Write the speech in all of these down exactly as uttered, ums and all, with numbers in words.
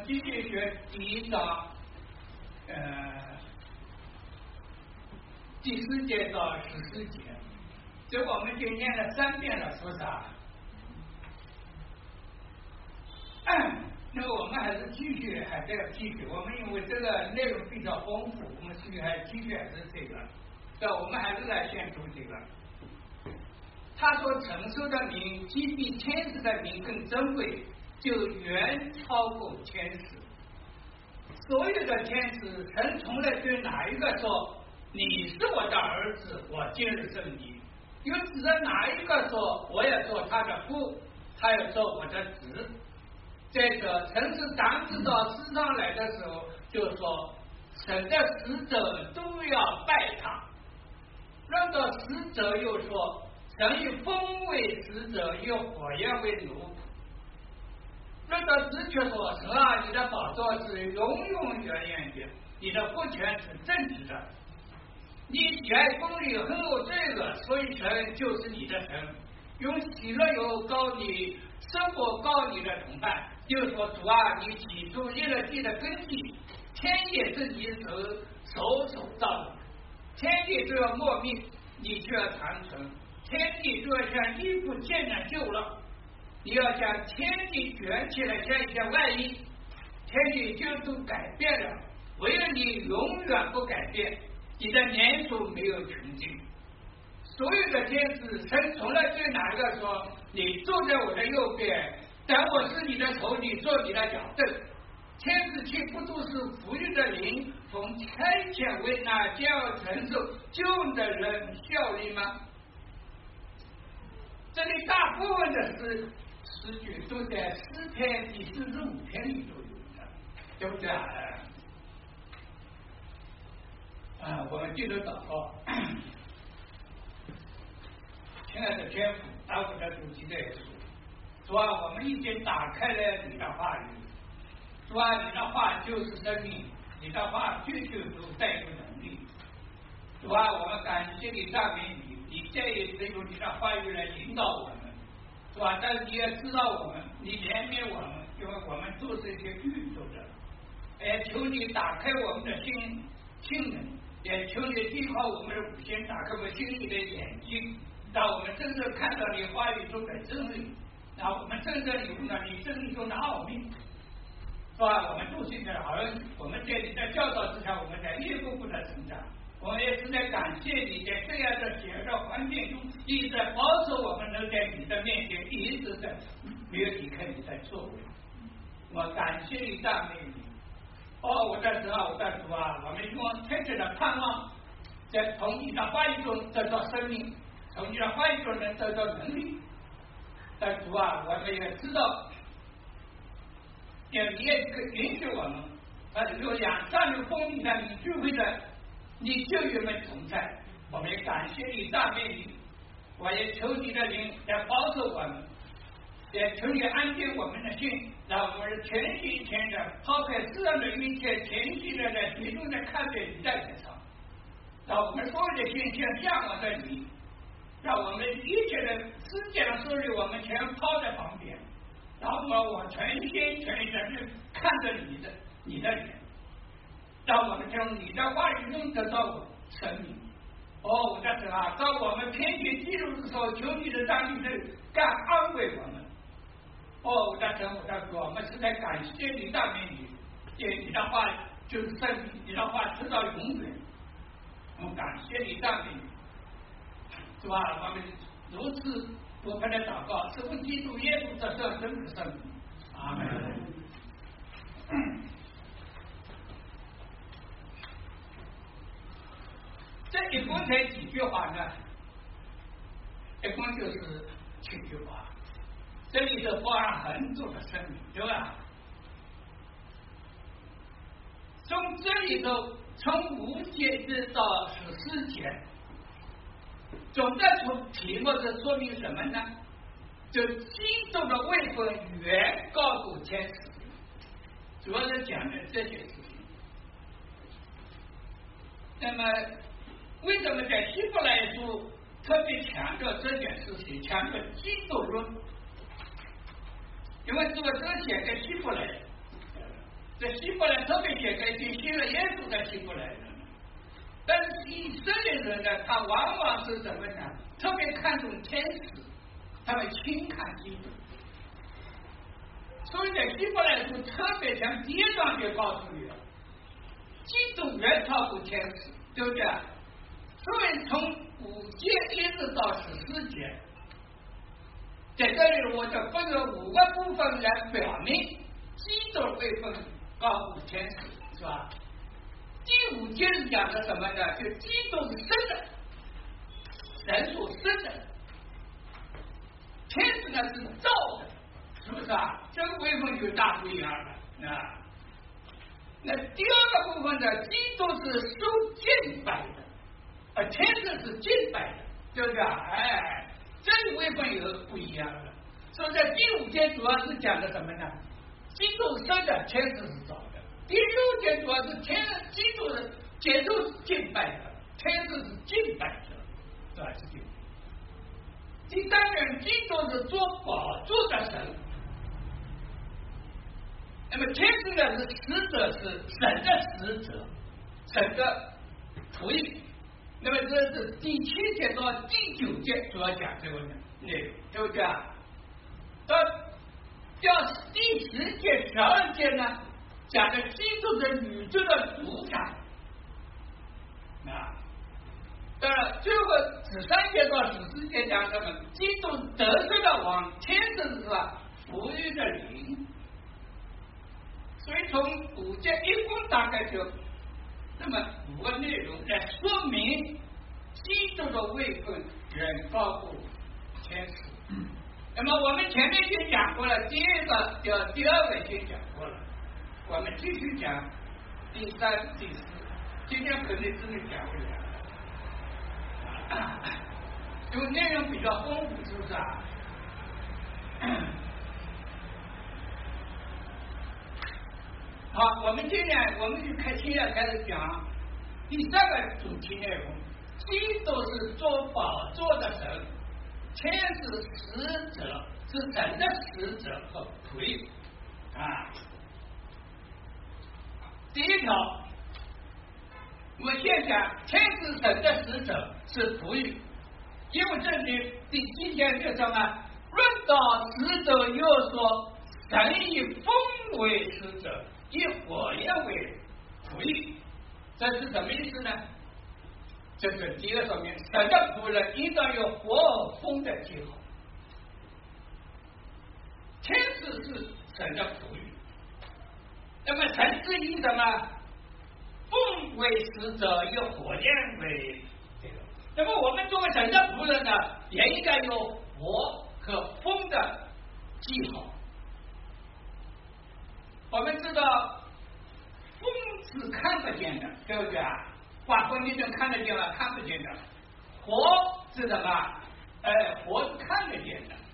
继续学第一章，呃，第四节到十四节。这我们已经念了三遍了，是不是啊？那么我们还是继续，还是要继续。我们因为这个内容比较丰富，我们继续还继续还是这个，对，我们还是来先读这个。他所承受的名，既比天使的名更珍贵，就远超过天使。所有的天使，神从来对哪一个说：“你是我的儿子，我今日生你。”又指着哪一个说：“我要做他的父，他要做我的子。”再者，神是当时到世上来的时候，就说神的使者都要拜他。论到使者又说，神以风为使者，以火焰为奴。论到子却说，神啊，你的宝座是永永远远的，你的父权是正直的。你喜爱公义，恨恶罪恶，所以神就是你的神。用喜乐油膏你生活膏你的同伴。就说主啊，你起初立了地的根基，天也是你手手手造的，天地就要没灭，你就要长存，天地就要像衣服渐渐旧了，你要将天地卷起来像一件外衣，天地就都改变了，唯有你永远不改变，你的年数没有穷尽。所有的天使，神从来对哪一个说：“你坐在我的右边，但我是你的仇敌，做你的脚凳。”天使岂不都是富裕的灵，从差遣为那将要承受救恩的人效力吗？这里大部分的诗诗句都在诗篇第四十五篇里都有的，对不对啊？啊，我们接着祷告。亲爱的天父，打我的主题的耶稣，主啊，我们已经打开了你的话语，主啊，你的话就是生命，你的话句句都带有能力。主啊，我们感谢你，赞美你，你再一次用你的话语来引导我们，主啊，但是你也知道我们，你怜悯我们，因为我们都是一些愚拙的。也求你打开我们的心心门，也求你闭靠我们的五心，打开我们心里的眼睛，让我们真正看到你话语中的真理，让我们真正领悟了你真理中的奥秘，是吧？我们都是你的儿女，我们在你的教导之下，我们在一步步的成长。我们也是在感谢你，在这样的险恶环境中，一直在保守我们能在你的面前一直在没有离开你的作为。我感谢你，赞美你。哦，我的神啊，我的主啊，我们用天真的盼望，在从你的话语中得到生命，从你的话语中能得到能力。但主啊，我们也知道，也你也允许我们，啊，有两三日风力的你聚会的，你就与我们同在。我们也感谢你，赞美你。我也求你的灵来保守我们，也求你安定我们的心，让我们全心全意抛开世上的一切，全心的在集中的看着你在脸上，让我们所有的心向向往着你，让我们一切的世界的事物我们全抛在旁边，然后我全心全意的去看着你的你的脸，让我们从你的话语中得到生命。哦，我的神啊，当我们偏行记录的时候，求你的上帝的干安慰我们。哦，我的神，我的主，我们是在感谢你、赞美你，对你的话就是生命，你的话直到永远。我们感谢你、赞美你，是吧？我们如此多番的祷告，是奉基督耶稣的圣真的圣名，阿门。这一共才几句话呢？一共就是七句话。这里头包含很多的生命，对吧？从这里头，从五节至到十四节，总的从题目是说明什么呢？就基督的位分远高过天使，主要是讲的这些事情。那么，为什么在希伯来书特别强调这件事情，强调基督论？因为这个这写在希伯来， 希伯来特别写给信信了耶稣的希伯来人，但是以色列人呢，他往往是什么呢？特别看重天使，他们轻看基督。所以在希伯来书特别讲第一章就告诉你了，基督远超过天使，对不对？所以从五节一直到十四节，在这里我就分了五个部分来表明基督位分高过天使，是吧？第五节是讲的什么呢？就基督是生的，人所生的，天使呢是造的，是不是啊？这个位分就大不一样了啊。那第二个部分呢，基督是受敬拜的，而天使是敬拜的，对不对啊？哎，这个位分有不一样的。所以在第五节主要是讲的什么呢？基督生的，天使是造的。第六节主要是天基督的接受敬拜的，天使是敬拜者，是吧？是敬拜。第三点，基督是做宝座的神。那么天使呢是使者，是神的使者，神的仆役。那么这是第七节到第九节主要讲这个内容，对不对啊？到到第十节、十二节呢，讲的基督的宇宙的主宰啊。当然，最后十三节到十四节讲什么？基督得胜的王，天使是吧？赋予的灵。所以从五节一共大概就这么五个内容来说明基督的位分远高过天使。嗯、那么我们前面已经讲过了，第一个叫第二个已经讲过了，我们继续讲第三、第四，今天可能只能讲不了，啊、因为内容比较丰富，是不是啊？好，我们今天我们就开现在开始讲第三个主题内容：基督是做宝座的神，天使使者是神的使者和仆役啊。第一条，我们先讲天使神的使者是仆役，因为这里第七节就什么？论到使者又说，神以风为使者，以火焰为仆役，这是什么意思呢？这是第二方面，神的仆人应当有火和风的记号。天使是神的仆役，那么神是以什么？风为使者，以火焰为这个。那么我们作为神的仆人呢，也应该有火和风的记号。我们知道风是看不见的，对不对啊？刮风你能看得见吗？看不见的。火是什么？哎，火是看得见的。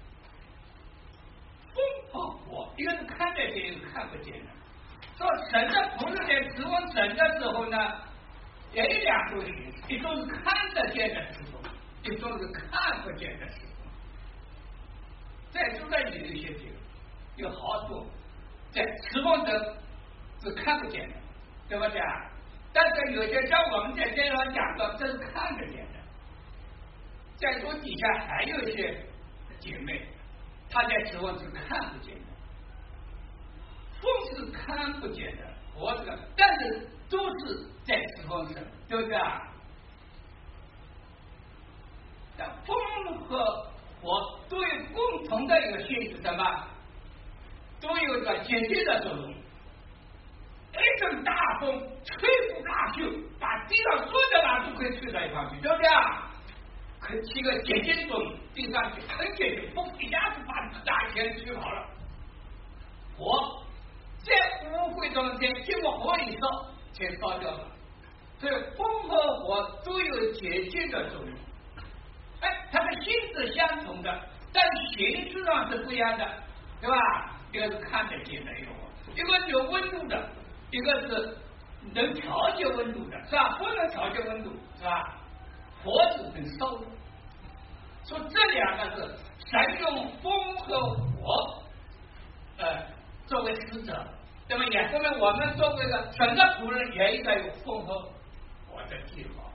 风和火，一个是看得见，一个是看不见的。说神的仆人在指望神的时候呢，也有两种形式，一种是看得见的时候，一种是看不见的时候。在住在里有一些地方有好多。在指望者是看不见的，对不对啊？但是有些像我们在这上讲的，这是看得见的。在座底下还有一些姐妹，她在指望是看不见的，风是看不见的，火这个，但是都是在指望神，对不对啊？那风和火都有共同的一个性质，什么？都有一个解决的作用。一阵大风吹拂大秀，把地上所有的瓦都可以吹到一旁去，对不对啊？可起个解决作用，地上去很解决，风一下子把大钱吹跑了。火在污秽中间经过火一烧，全烧掉了。所以风和火都有解决的作用。哎，它的性质相同的，但形式上是不一样的，对吧？一个是看得见的，一个一个是有温度的，一个是能调节温度的，是吧？不能调节温度，是吧？火是能烧的，所以这两个是神用风和火，呃，作为使者， 那么也说明我们作为一个神的仆人，也应该有丰厚我的计划。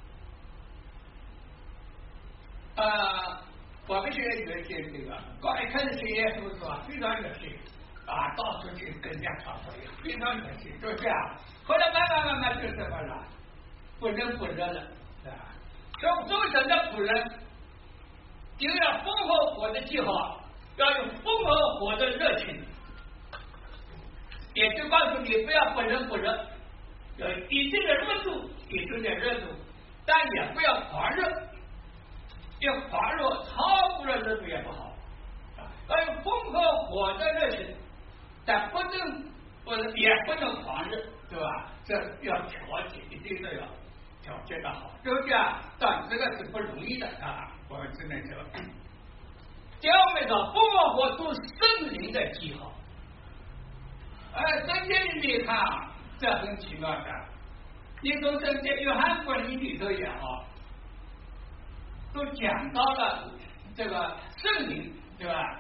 呃，我们现在有一些这个刚一开始学耶稣是吧，非常热心啊，到处去跟人家传福音，非常热心，就这样。后来慢慢慢慢就什么了，不仁不仁了，是吧？所以作为神的仆人，一定要丰厚我的计划，要有丰厚我的热情。也就告诉你，不要不仁不仁，有一定的热度，一定的热度，但也不要狂热，要狂热超过了热度也不好啊。要有丰厚火的热情，但不能不能也不能狂热，对吧？这要调节，一定是要调节的好，就这样。但这个是不容易的啊，我们只能说。第二位呢，丰厚火度圣灵的记号。而圣经里面看啊，这很奇妙的。你从圣经约翰福音里头也好，都讲到了这个圣灵，对吧？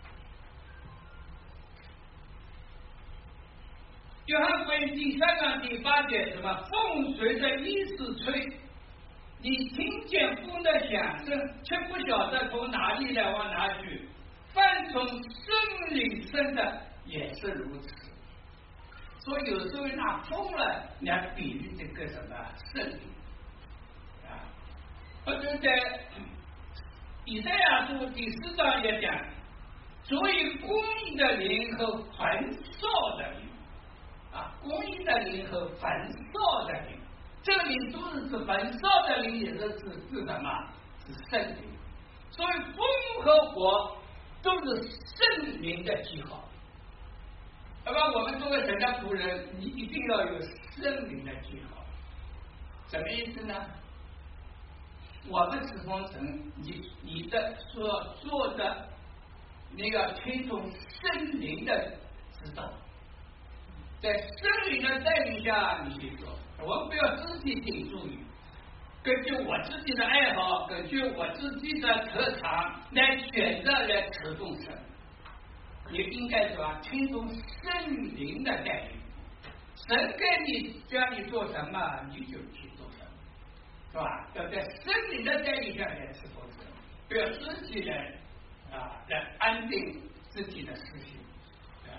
约翰福音第三章第八节，什么？风随着意思吹，你听见风的响声，却不晓得从哪里来往哪去。凡从圣灵生的也是如此。所以有时候拿风来来比喻这个什么圣灵啊，或者在以赛亚书第四章也讲，所以公义的灵和焚烧的灵啊，公义的灵和焚烧的灵，这个灵都是指焚烧的灵，也是指指什么？是圣灵。所以风和火都是圣灵的记号。那么我们作为神的仆人，你一定要有圣灵的记号。什么意思呢？我们侍奉神，你你的所做的，你要听从圣灵的指导，在圣灵的带领下你去做。我们不要自己定主意，根据我自己的爱好，根据我自己的特长来选择来侍奉神。你应该是吧，听从圣灵的带领，神给你叫你做什么，你就去做什么，是吧？要在圣灵的带领下来侍奉神，不要自己来啊来安定自己的思想，啊，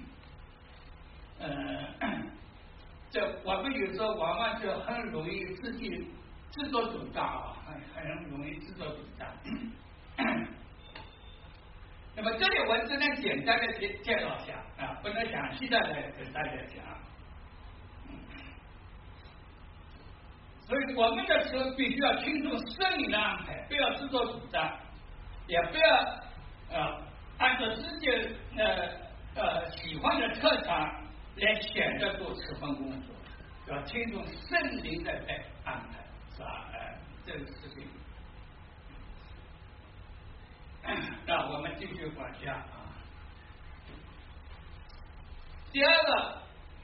呃，这我们有时候往往就很容易自己自作主张啊，很很容易自作主张。那么这里我只能简单的介介绍一下啊，不能详细的来跟大家讲。所以我们的时候必须要听从圣灵的安排，不要自作主张，也不要呃按照自己呃呃喜欢的特长来选择做这份工作，要听从圣灵的来安排，是吧？呃，这个事情。那我们继续往下啊。第二个，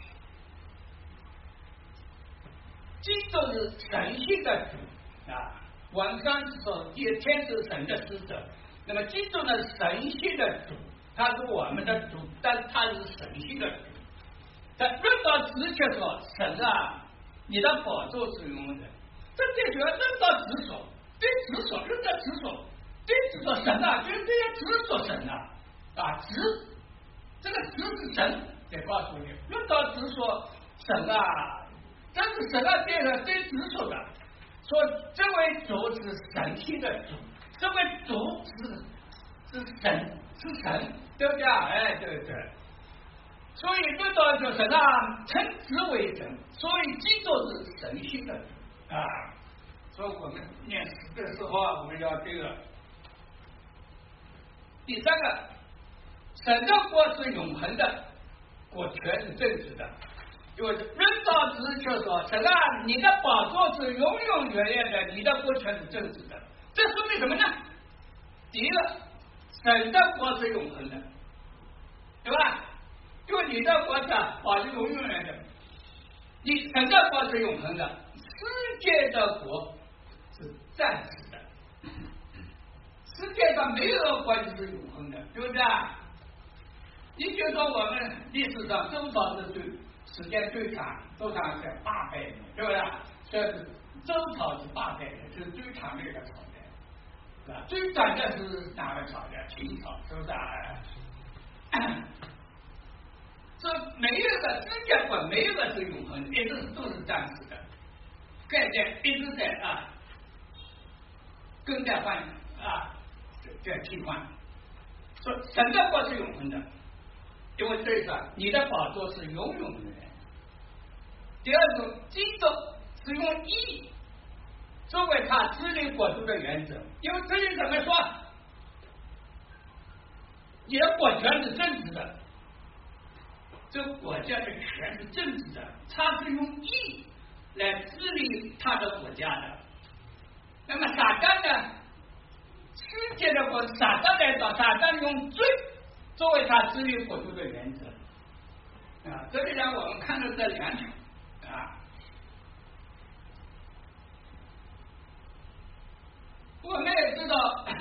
基督是神性的主啊。晚上说第天是神的使者，那么基督呢神性的主，他是我们的主，但他是神性的主。在论到直接说，神啊，你的宝座是永远的。这解决论到直说，对直说，论到直说。对直说神啊，就是这些直说神啊，啊直，这个直是神，得告诉你，论到直说神啊，这是神啊变成对直说的，说这位主是神性的主，这位主是是神是神，对不对啊？哎，对对。所以论到说神啊，称之为神，所以基督是神性的主啊。所以我们念诗的时候，我们要这个。第三个，神的国是永恒的，国权是正直的。因为论到直就说，神啊，你的宝座是永永远远的，你的国权是正直的。这说明什么呢？第一个，神的国是永恒的，对吧？因为你的国家保是永永远远的，你神的国是永恒的，世界的国是暂时的。世界上没有个国是永恒的，对不对啊？ 你就说我们历史上周朝是最时间最长，周长是八百年，对不对？这是周朝是八百年，是最长的一个朝代，是吧？最短的是哪个朝代？秦朝，是不是啊？这没有一个世界观，没有一个是永恒的，一直都是暂时的，概念一直在啊更在换啊在替换。说神的国是永恒的，因为这一个你的宝座是永永远远。第二种，基督是用义作为他治理国度的原则，因为这里怎么说？你的国权是政治的。这个国家的权是政治的，他是用义来治理他的国家的。那么撒旦呢？世界的国，撒旦来找撒旦用罪作为他治理国度的原则。啊，这里呢，我们看到这两条啊。我们也知道，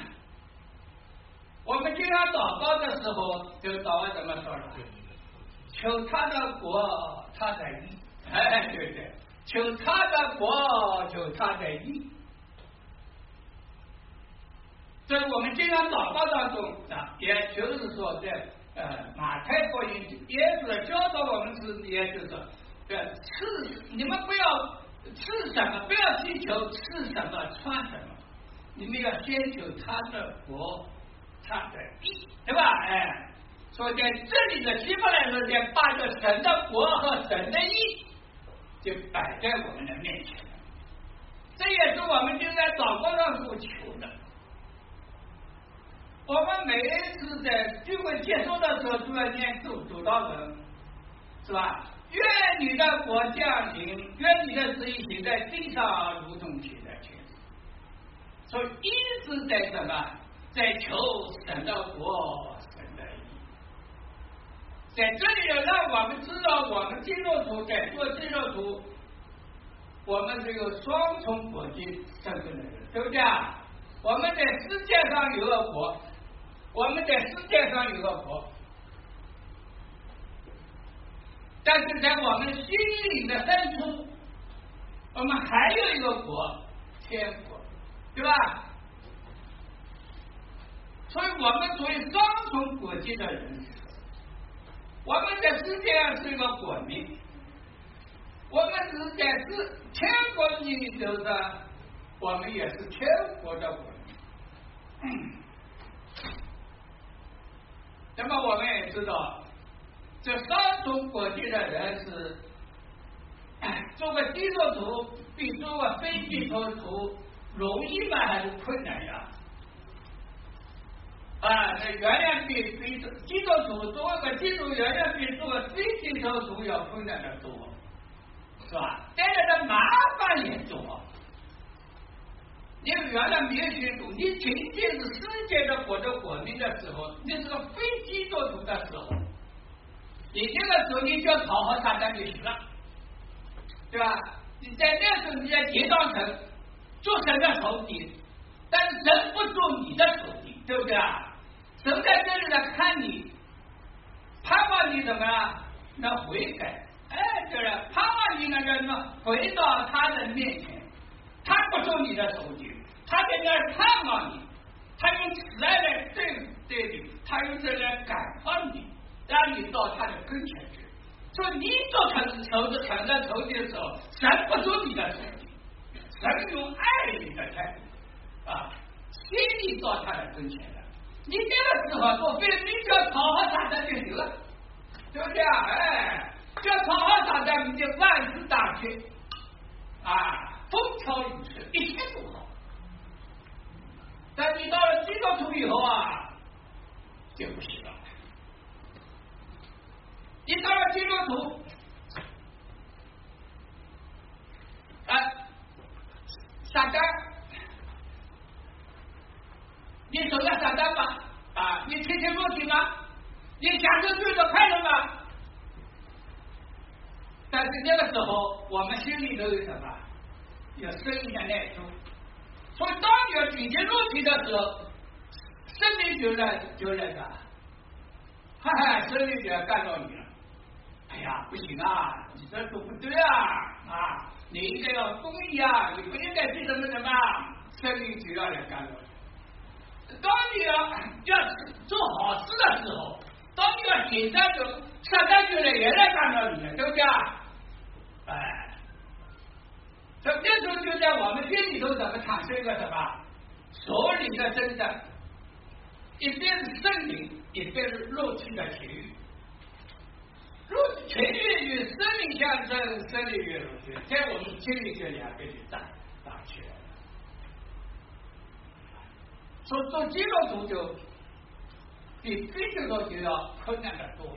我们经常祷告的时候，就祷告怎么说了？求他的国，他的义，哎，对对，求他的国，求他的义。这是我们经常祷告当中啊，也就是说，在呃马太福音，耶稣的教导我们是，也就是说，呃，吃你们不要吃什么，不要祈求吃什么穿什么，你们要先求他的国，他的义，对吧？哎。所以在这里的希伯来人在把这神的国和神的义就摆在我们的面前了，这也是我们就在祷告上所求的。我们每一次在聚会结束的时候都要念主主祷文，是吧？愿你的国降临，愿你的旨意行在地上，如同行在天上。所以一直在什么？在求神的国。在这里呢，让我们知道，我们基督徒在做基督徒，我们是有双重国籍身份的人，对不对啊？我们在世界上有个国，我们在世界上有个国，但是在我们心灵的深处，我们还有一个国，天国，对吧？所以我们作为双重国籍的人，我们在世界上是一个国民，我们是在是天国里头的，我们也是天国的国民。嗯、那么我们也知道，这三种国籍的人是，做个基督徒比做个非基督徒容易吗？还是困难呀？啊，那远远比比基督徒做个基督远远比做个非基督徒要困难的多，是吧？带来的麻烦也多。你原来没有信主，你仅仅是世界的国的国民的时候，你是个非基督徒的时候，你这个时候你就要讨好撒旦就行了，对吧？你在那时候你在结当成做神的仇敌，但是神不做你的仇敌，对不对啊？神在这里来看你，盼望你怎么样？能悔改，哎，对了，盼望你能什么？回到他的面前，他不做你的仇敌，他在那儿盼望你，他用慈爱来对对你，他用这来感化你，让你到他的跟前去。所以你做成仇的成了仇敌的时候，神不做你的仇敌，神用爱你的态度啊，心里到他的跟前了。你这个时候做非，你只要讨好撒旦就行了，对不对啊？哎，只要讨好撒旦，你就万事大吉啊，风调雨顺，一切都好。但你到了基督徒以后啊，就不行了。你到了基督徒，啊，撒旦。你守了撒旦吗？啊，你天天落体吗？你享受罪的快乐吗？但是那个时候，我们心里头有什么？有生命的耐住。所以，当你要举起肉体的时候，生命就来就来的哈哈，生命就要干到你了。哎呀，不行啊，你这都不对啊啊！你应该要公益啊，你不应该去怎么怎么，生命就要来干到你。当你要要做好事的时候，当你要紧张的时候，撒旦就来也来干到你了，对不对啊？哎，这这时候就在我们心里头怎么产生一个什么所里的征战，一边是圣灵，一边是肉体的情欲。肉情欲与生命相争，生命与肉体，在我们心里这两边就打打起来了。所以做基督徒就比非基督徒就要困难的多。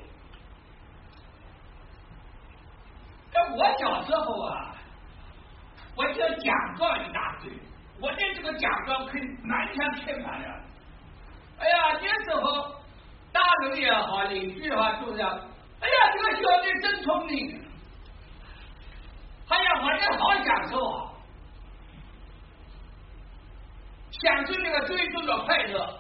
那我小时候啊，我就奖状一大堆，我对这个奖状可以满腔填满了。哎呀，那时候大人也好，邻居也好，都是。哎呀，这个小弟真聪明！哎呀，我这好享受啊，享受那个追逐的快乐。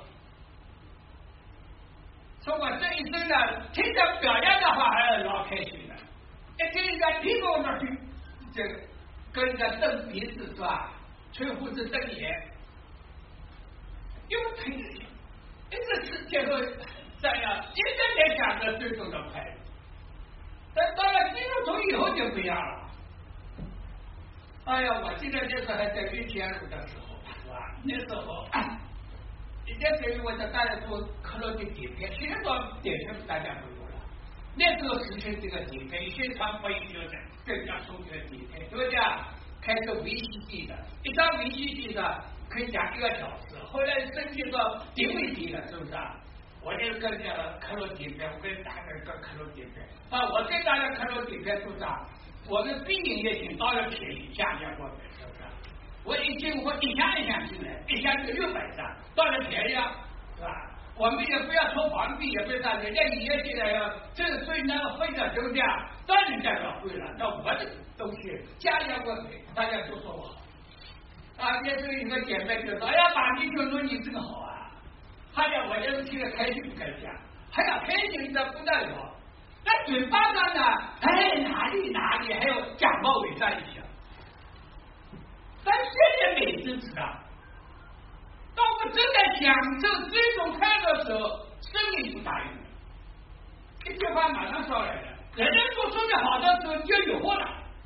说我这一生呢，听着表扬的话还是老开心的。一听人家批评我去，这个跟人家瞪鼻子是吧？吹胡子瞪眼，因为听着一直是结合这样，一直在想着追逐的快乐。但到了基督徒以后就不一样了。哎呀，我记得那时候还在云天路的时候，是吧？那时候，那时候我在大家做克罗地底片，现在做底片大家都有了。那时候实行这个底片，宣传播音就是更加送这个底片，对不对啊？开个 V C D 的，一张 V C D 的可以讲一个小时，后来升级到顶 V D 了，是不是啊？我就跟这个克罗地片，我跟大家个克罗地片啊，我跟大家克罗地片都是我们必营业性当然便宜，价价过百，是不是？我一进货一箱一箱进来，一箱就六百张，当然便宜啊，是吧？我们也不要抽房币，也不要啥，人家营业进来要这个税那个费的，对不对啊？当然代表贵了，那我这东西价价过百，大家都说我好啊。那时候有个姐妹就说：“哎呀，爸，你就说你这个好啊。”他讲我就是听得开心不开心，还要开心的不得了。那嘴巴上呢，哎哪里哪里还有假冒伪善一下。但现在美知知道，当我们正在享受这种快乐的时候，生命不答应了，一句话马上烧来了。人家做生意好的时候就有货了。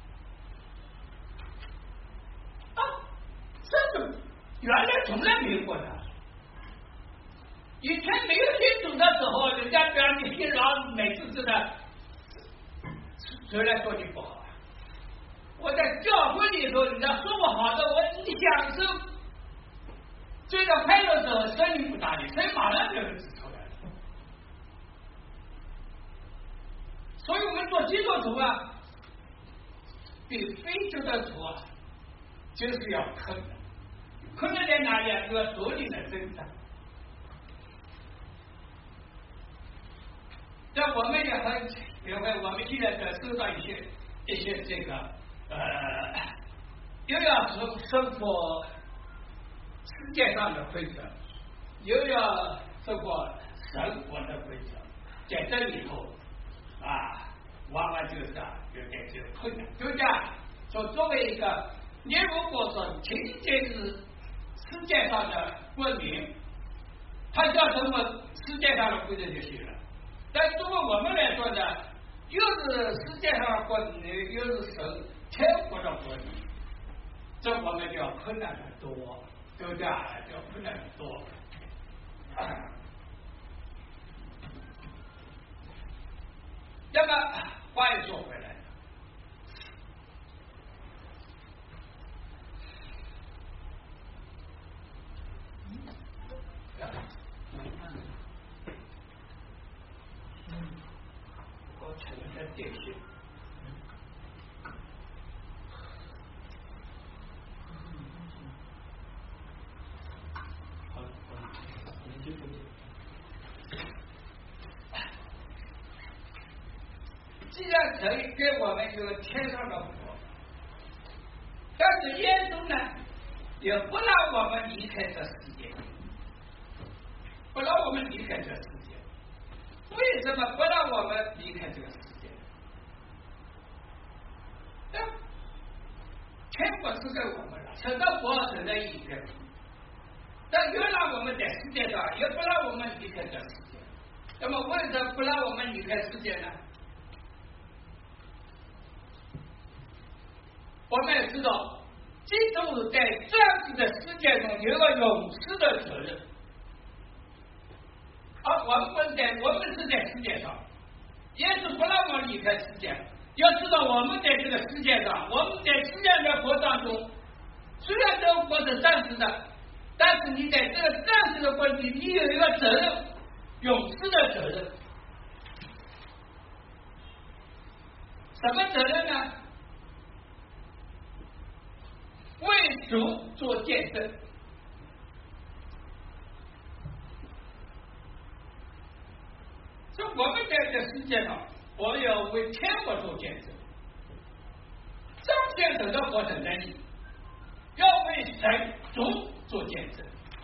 啊，这种原来从来没有过的。以前没有信主的时候，人家表你信郎美滋滋的，谁来说你不好啊？我在教会里头，人家说我好的，我一享受这个快乐的时候，生命不答应，所以马上就指出来了。所以我们做基督徒啊，比非基督徒啊，就是要困难。困难在哪里啊？这个所里的挣扎。那我们也很，因为我们现在在收到一些一些这个呃，又要生生活世界上的规则，又要生活生活的规则，在这里头啊，往往就是啊，有点这个困难，对不对？说作为一个，你如果说仅仅是世界上的文明，它叫什么世界上的规则就行了。但对于我们来说呢，又是世界上的国民，又是神天国的国民，这我们就要困难的多，对不对啊？就要困难的多。啊、那么话又说回来，我承认的点心。既然可以给我们有天上的福，但是耶稣呢，也不让我们离开这世界，不让我们离开这世界。 为什么不让我们离开这个世界？那天国赐给我们了，神的国、神的义给我们，但又让我们在世界上，也不让我们离开这个世界。那么为什么不让我们离开世界呢？我们也知道，基督在这样子的世界中有个永世的责任，而我们在我们是在世界上，也是不让我们离开世界。要知道，我们在这个世界上，我们在世界的国当中，虽然这个国是暂时的，但是你在这个暂时的国里，你有一个责任，永世的责任。什么责任呢？为主做见证。所以我们在这个世界上，我们要为天国做见证，彰显神的国神的义，要为神主做见证。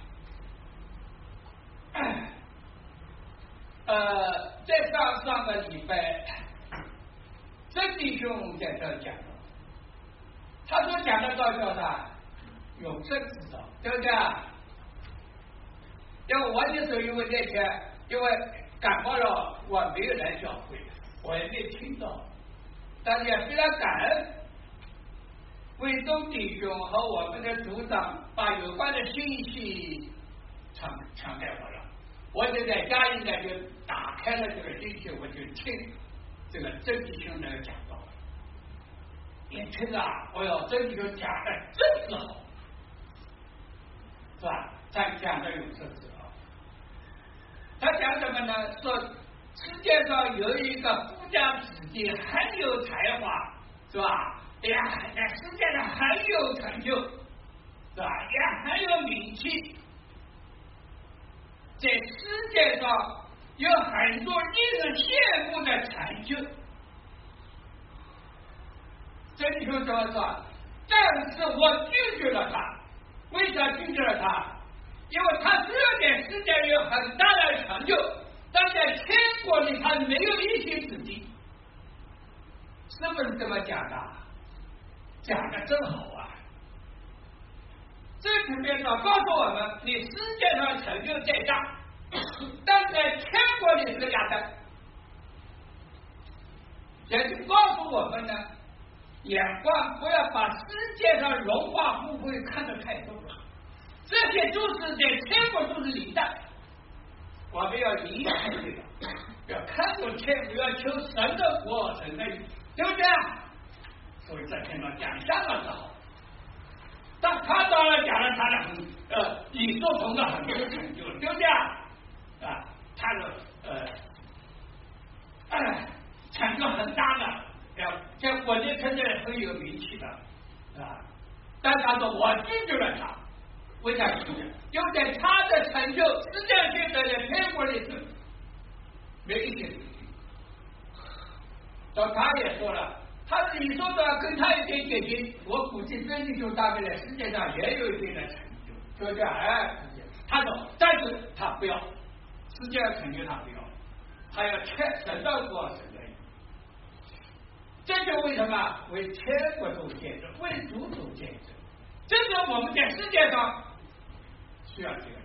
呃，在上上个礼拜，曾弟兄在这讲了，他所讲的道叫啥？永生之道，对不对啊？因为我那时候因为那天因为感冒了，我没有来教会，我也没听到，但是也非常感恩卫东弟兄和我们的组长把有关的信息传传给我了，我就在家里呢就打开了这个信息，我就听这个曾弟兄那个讲道，一听啊，哎呦，曾弟兄讲的真是好，是吧？他讲的永生之道，他讲什么呢？说世界上有一个富家子弟很有才华，是吧？哎呀，在世界上很有成就，是吧？也很有名气，在世界上有很多令人羡慕的成就。这里头怎么说？但是我拒绝了他。为啥拒绝了他？因为他虽然在世界有很大的成就，但在天国里他没有一席之地。是不是这么讲的？讲的真好啊！这层面上告诉我们，你世界上成就再大，但在天国里是个压蛋。也就告诉我们呢，眼光不要把世界上荣华富贵看得太重了，这些都是在天国都是零的。我们要离开这个，要看重天国，要求神的国、神的义，对不对？所以这篇章讲相当之好。但他当然讲了他的很呃李寿同的很多成就，对不对啊？他的呃哎成就很大的，要在国内城内很有名气的，啊，但他说我拒绝了他，为啥拒绝？因为在他的成就，世界性的在天国里是没一点。到他也说了。他自己说的跟他一点接近，我估计真弟兄大概在世界上也有一定的成就，对不对？哎，他说，但是他不要世界的成就，他不要，他要天神的国神的义。这就为什么为天国做见证，为主做见证。这是我们在世界上需要这个人。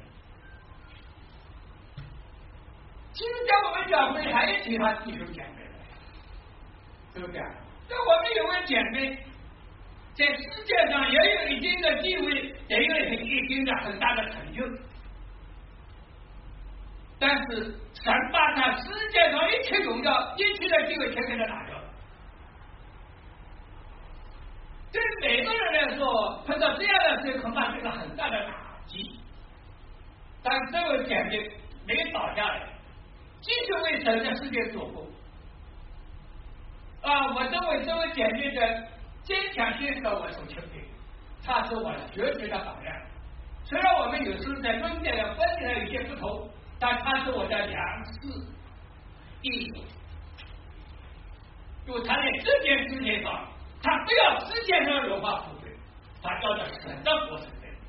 其实在我们教会还有其他弟兄姐妹的，对不对？那我们有位姐妹，在世界上也有一定的地位，也有一定的很大的成就，但是神把他世界上一切荣耀、一切的地位全给他拿掉了。对每个人来说，碰到这样的事，恐怕是个很大的打击。但这位姐妹没倒下来，继续为神的世界做工。啊，我认为这位姐妹的坚强性格我所钦佩，她是我学习的榜样。虽然我们有时候在观点的观点上有些不同，但她是我的良师益友。就她在这件事情上，她不要世界上荣华富贵，她要的神的国神的义。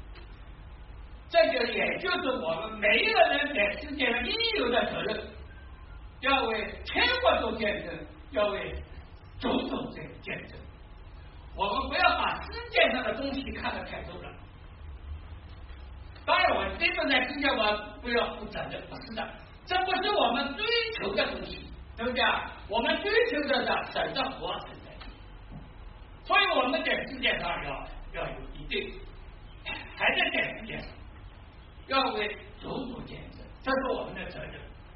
这就也就是我们每一个人在世界上应有的责任。 要为天国做见证，要为种种这见证。我们不要把世界上的东西看得太重了。当然，我这个在世界我不要负责任，不是的，这不是我们追求的东西，对不对？我们追求的是神的活存在，所以我们在世界上要要有一定，还在在世界上要为种种见证，这是我们的责任。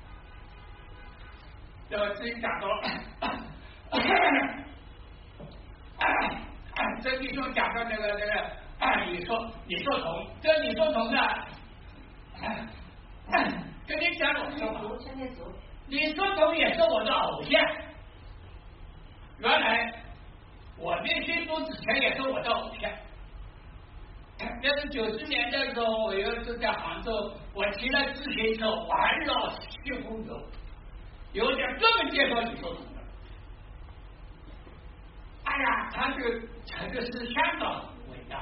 那么至于讲到这弟兄讲到那个那个啊，李说李说同，这李说同呢，跟你讲我说嘛，李说同也是我的偶像。原来我念新竹之前也是我的偶像。那是九十年的时候，我有一次在杭州，我骑了自行车环绕西湖游，有点专门介绍李说同的。哎呀，他这个这个是相当伟大，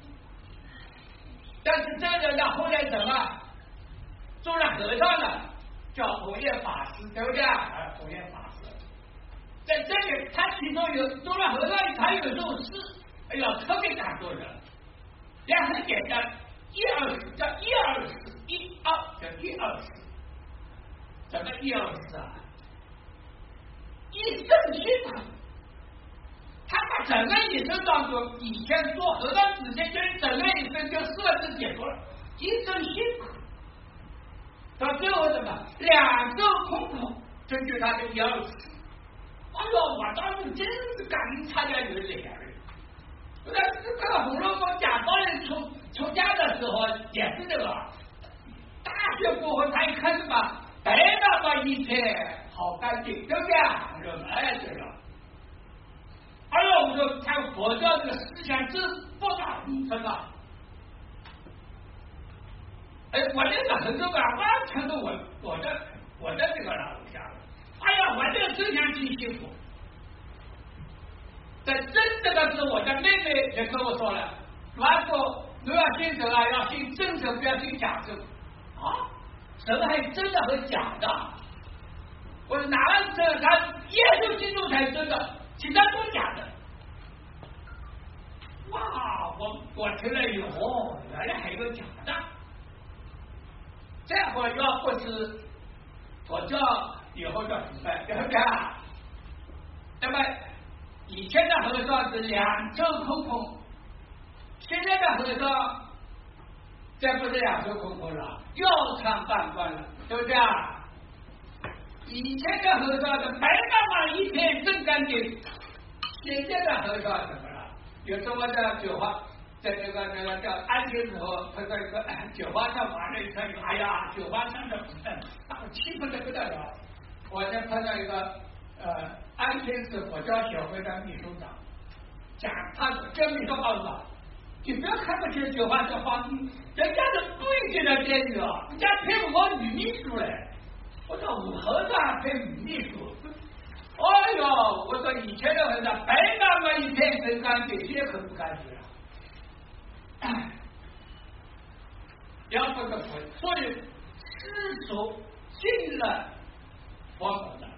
但是这个人呢，后来怎么做了和尚了，叫弘业法师，对不对啊？弘业法师在这里，他其中有做了和尚，他有首诗，哎呀，特别感动人，也很简单，一二四叫一二四，一二叫一二四，怎么一二四啊？一生辛苦。他把整个一生当中，以前做和尚之前，就是整个一生就四个字解说了，一生辛苦。到最后什么？两手空空，这就是他的一二四。哎呦，我当时真是感觉差点有眼泪。那这个《红楼梦》贾宝玉出出家的时候也是这个，大学过后他一看什么，白那么一片好干净，对不对啊？我说哎这个。哎呦，我说他佛教这个思想真不大名分啊！哎，我这个很多个完全是我我的我的这个老家了。哎呀，我这个思想挺幸福。在真这个是我的妹妹也跟我说了，如果你要信神啊，要信真神，不要信假神啊！神还有真的和假的。我说哪个真？他耶稣基督才是真的。其他都假的，哇！我我听了以后，原来还有假的。这会要不是佛教以后叫什么？对不对？那么以前的和尚是两手空空，现在的和尚这不是两手空空了，腰缠万贯了，对不对啊？以前的和尚是白茫茫一片真干净，现在的和尚怎么了？有时候我在酒吧，在那个那个叫安静的时候，碰到一个酒吧上玩了一圈，哎呀，酒吧上的气氛的不得了。我在碰到一个呃安庆市佛教协会的秘书长，讲他跟秘书告诉我，你不要看不起酒吧这皇帝，人家是对级的监狱啊，人家配我女秘书嘞。我说我和尚配女秘书，哎呦，我说以前的和尚白那么一片真干净，现在可不干净了。要不个佛，所以世俗信了佛法的，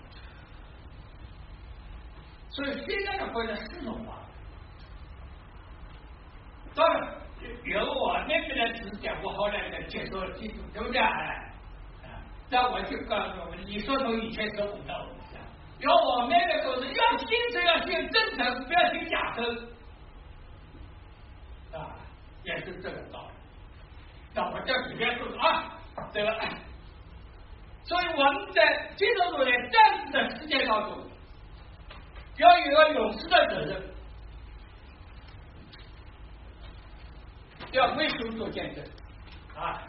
所以现在的佛的世俗化。当然有我那边的指点，我后来的解说基础，对不对？哎。那我就告诉我们，你说从以前是我的偶像，有我妹妹说是要信神要信真神，不要信假神，啊，也是这个道理。那我这里面说啊，这个，所以我们在基督徒的战士的世界当中，要有一个勇士的责任，要为主做见证啊。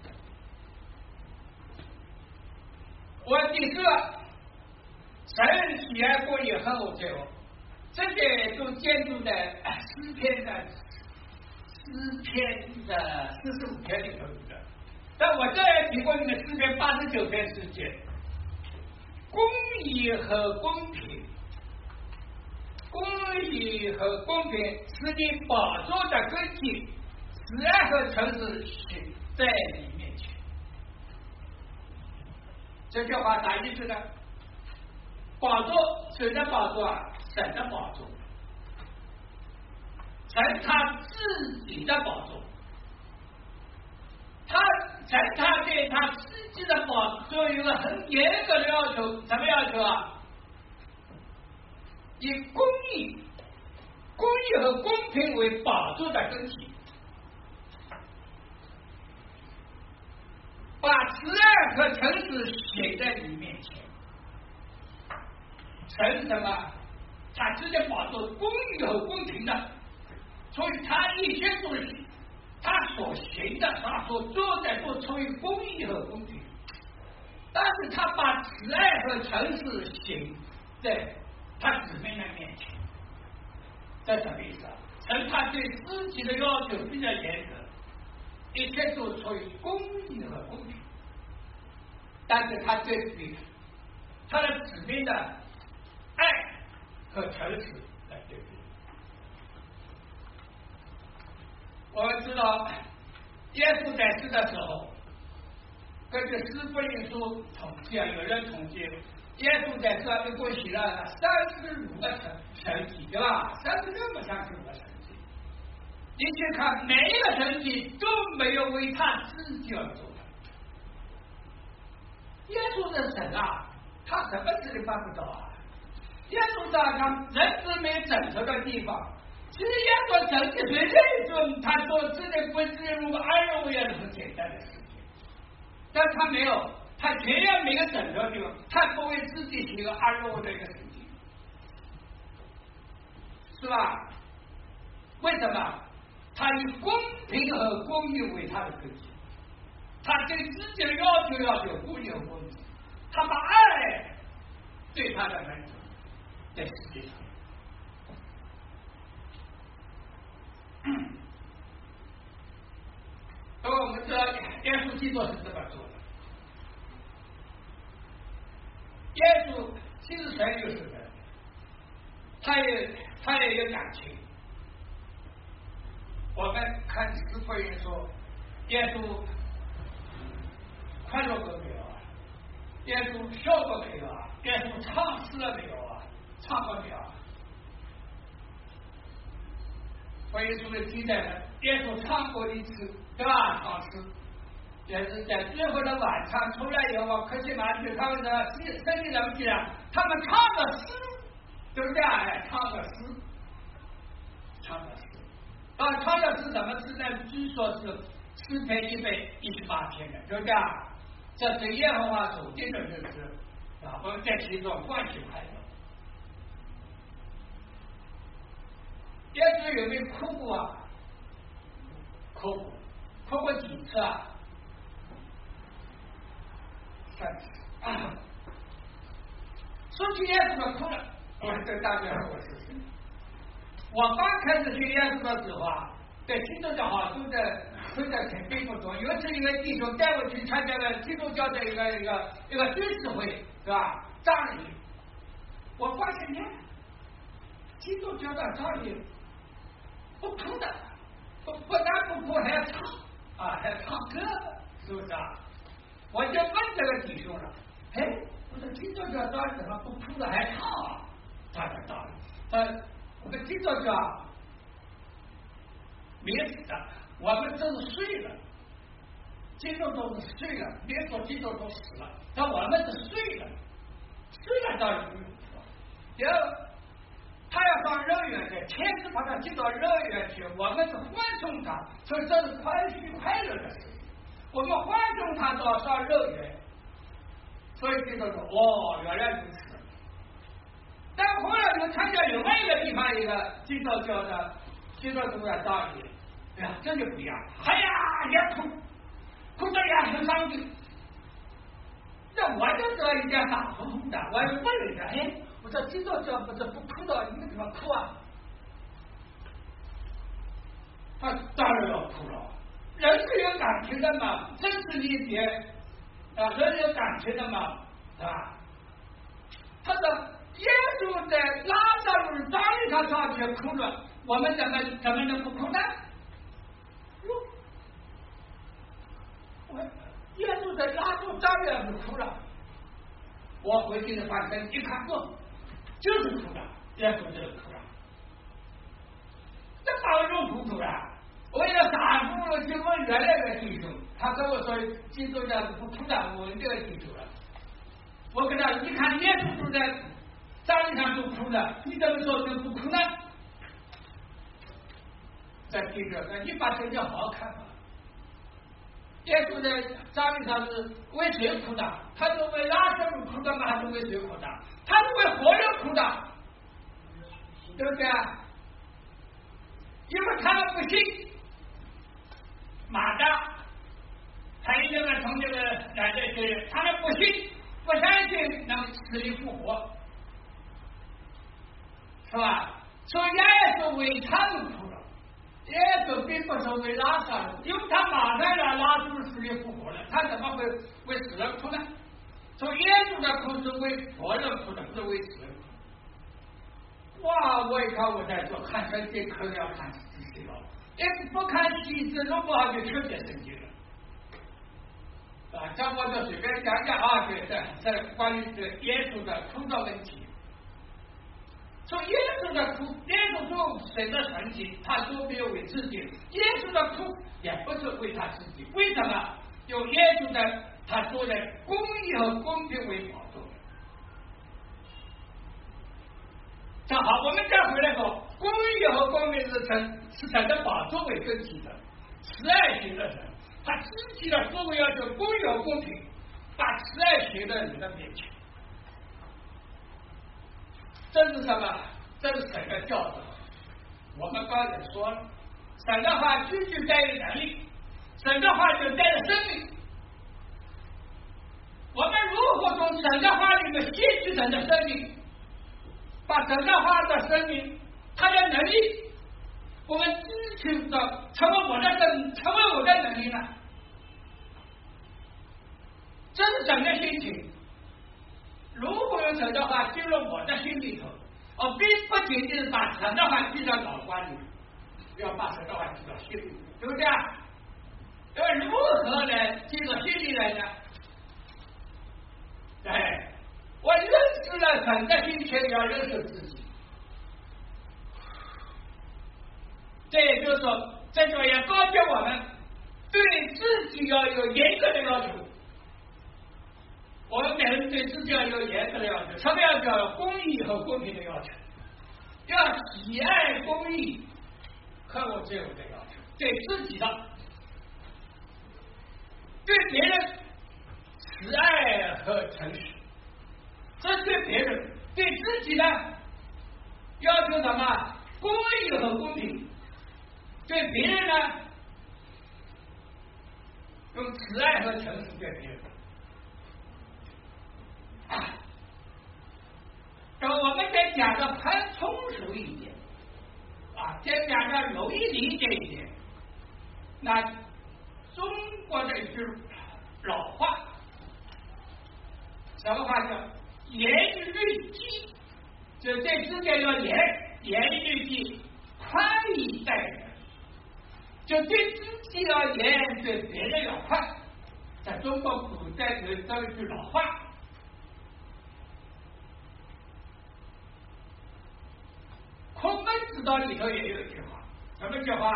我第四个，神喜爱过也很我最后，这些都建筑在诗篇的诗篇的四十五篇里头有的。但我这儿提过一个诗篇八十九篇诗节，公义和公平，公义和公平是你宝座的根基，慈爱和诚实在你面前。这句话啥意思呢？ 宝座，谁的宝座啊？神的宝座，神他自己的宝座，他神他对他自己的宝座有个很严格的要求，什么要求啊？以公义、公义和公平为宝座的根基，把慈爱和诚实写在你面前。神什么？他直接宝座公义和公平的，所以他一切东西，他所行的，他所做的都出于公义和公平。但是他把慈爱和诚实行在他子民的面前，这什么意思啊？神他对自己的要求比较严格，一切都出于公义和公平，但是他对比他的子民的爱和诚实来对比。我们知道，耶稣在世的时候，根据《四福音书》统计啊，有人统计，耶稣在世一共写了三十五个神神迹，对吧？三十六个、三十五个神迹。你去看，每一个神迹都没有为他自己而做的。耶稣的神啊，他什么事情办不到啊？耶稣在他人子没整合的地方，其实耶稣整体随便一做，他做自己归自己如果安然无恙是很简单的事情，但他没有，他全要每个整合的地方，他不为自己写个安然无的一个事情，是吧？为什么？他以公平和公义为他的根基，他对自己的要求要求公义和公平，他把爱对他的原则在世界上。那么我们知道耶稣基督是这么做的，耶稣其实神就是人，他也他也有感情。我们看四福音说，耶稣快乐过没有啊？耶稣笑过没有啊？耶稣唱诗了没有啊？唱过没有啊？福音书的记载呢，耶稣唱过一次，对吧？唱诗，也是在最后的晚餐出来以后，客西马尼他们的圣经上记载，他们唱的诗，对不对啊？哎，唱的诗，唱的诗。啊，唱的是什么诗呢？据说是诗篇一百一十八篇的，对不对啊？这是耶和华所定的日子，啊，我们在其中欢喜快乐。耶稣有没有哭过啊？哭过，哭过几次啊？三次。啊，说起耶稣的哭了，我对大家说我是谁？我刚开始学耶稣的时候啊，在基督教好都在都在听并不多。有一次一个弟兄带我去参加了基督教的一个一个一个追思会，是吧？葬礼，我发现呢，基督教的葬礼不哭的，不不但不哭还要唱啊，还要唱歌，是不是啊？我就问这个弟兄了，哎，我说基督教葬礼怎么不哭的还唱啊？他的道理，他。我们基督教没死的，我们都是睡了，基督都是睡了，别说基督都死了，但我们是睡了，睡了当然不用说。第二，他要上乐园去，天是把他进到乐园去，我们是欢送他，所以这是欢喜快乐的事情。我们欢送他到上乐园，所以基督说：“哦，原来如此。”但后来我们参加另外一个地方一个基督教的基督徒的葬礼，哎呀，这就不一样，哎呀，也哭，哭得也很伤心。那我就知道一点傻乎乎的，我就问了一下，哎，我说基督教不是不哭的，你们怎么哭啊？他当然要哭了，人是有感情的嘛，真实理解啊，人有感情的嘛，是吧？他说。耶稣在拉萨路葬礼上上去哭了，我们怎么怎么能不哭呢？我耶稣在拉萨葬礼上哭了， 我回去的反正一看，哦，就是土壤，耶稣就是土壤，这把我弄糊涂了。为了打住就问原来的弟兄，他跟我说基督教是不土壤，我们这个基督了。我跟他一看，耶稣住在葬礼上都哭了，你怎么说能不哭呢？在记者说，你把圣经好好看吧。耶稣在葬礼上是为谁哭的？他是为拉萨路哭的吗？还是为谁哭的？他是为活人哭的，对不对啊？因为他们不信。马大，还有这个从这个来的这些，他们不信，不相信能死里复活，是吧？所以耶稣为他们哭了，耶稣并不是为拉萨路，因为他马上要拉萨路死里复活了，他怎么会为死人哭呢？所以耶稣的哭是为活人哭的，不是为死人哭。哇！我一看我在做看圣经，可要看仔细了。也不看细致，弄不好就全解圣经了。啊，这我就随便讲讲啊，这这这关于这耶稣的哭的问题。说耶稣的哭，耶稣做神的神迹，他都没有为自己；耶稣的哭也不是为他自己。为什么？有耶稣的，他做的公义和公平为宝座。正好，我们再回来说，公义和公平是神是神的宝座为根基的，慈爱型的人，他自己的作为要求公义和公平，把慈爱型的人的面前，这是什么？这是神的教导。我们刚才说了，神的话句句带有能力，神的话就带着生命。我们如何从神的话里面吸取神的生命？把神的话的生命，他的能力，我们支取到成为我的生，成为我的能力呢？这是神的心情。如果有神的话进入我的心里头，我并不仅仅是把神的话记到脑瓜里，要把神的话记到心里，对不对啊？因为如何来记到心里来呢？哎。我认识了神的心情，要认识自己。这也就是说，这就也告诫我们对自己要有严格的要求。我们每个人对自己要有严格的要求，什么要求？公义和公平的要求，要喜爱公义和我自由的要求，对自己的，对别人慈爱和诚实。这是对别人，对自己呢，要求什么？公义和公平。对别人呢，用慈爱和诚实对别人。啊，那我们再讲的很通俗一点，啊，再讲的容易理解一点。那中国的一句老话，什么话叫？严于律己，就对自己要严，严于律己，宽以待人，就对自己要严，对别人要宽。在中国古代有这么一句老话，孔门之道里头也有一句话，什么句话？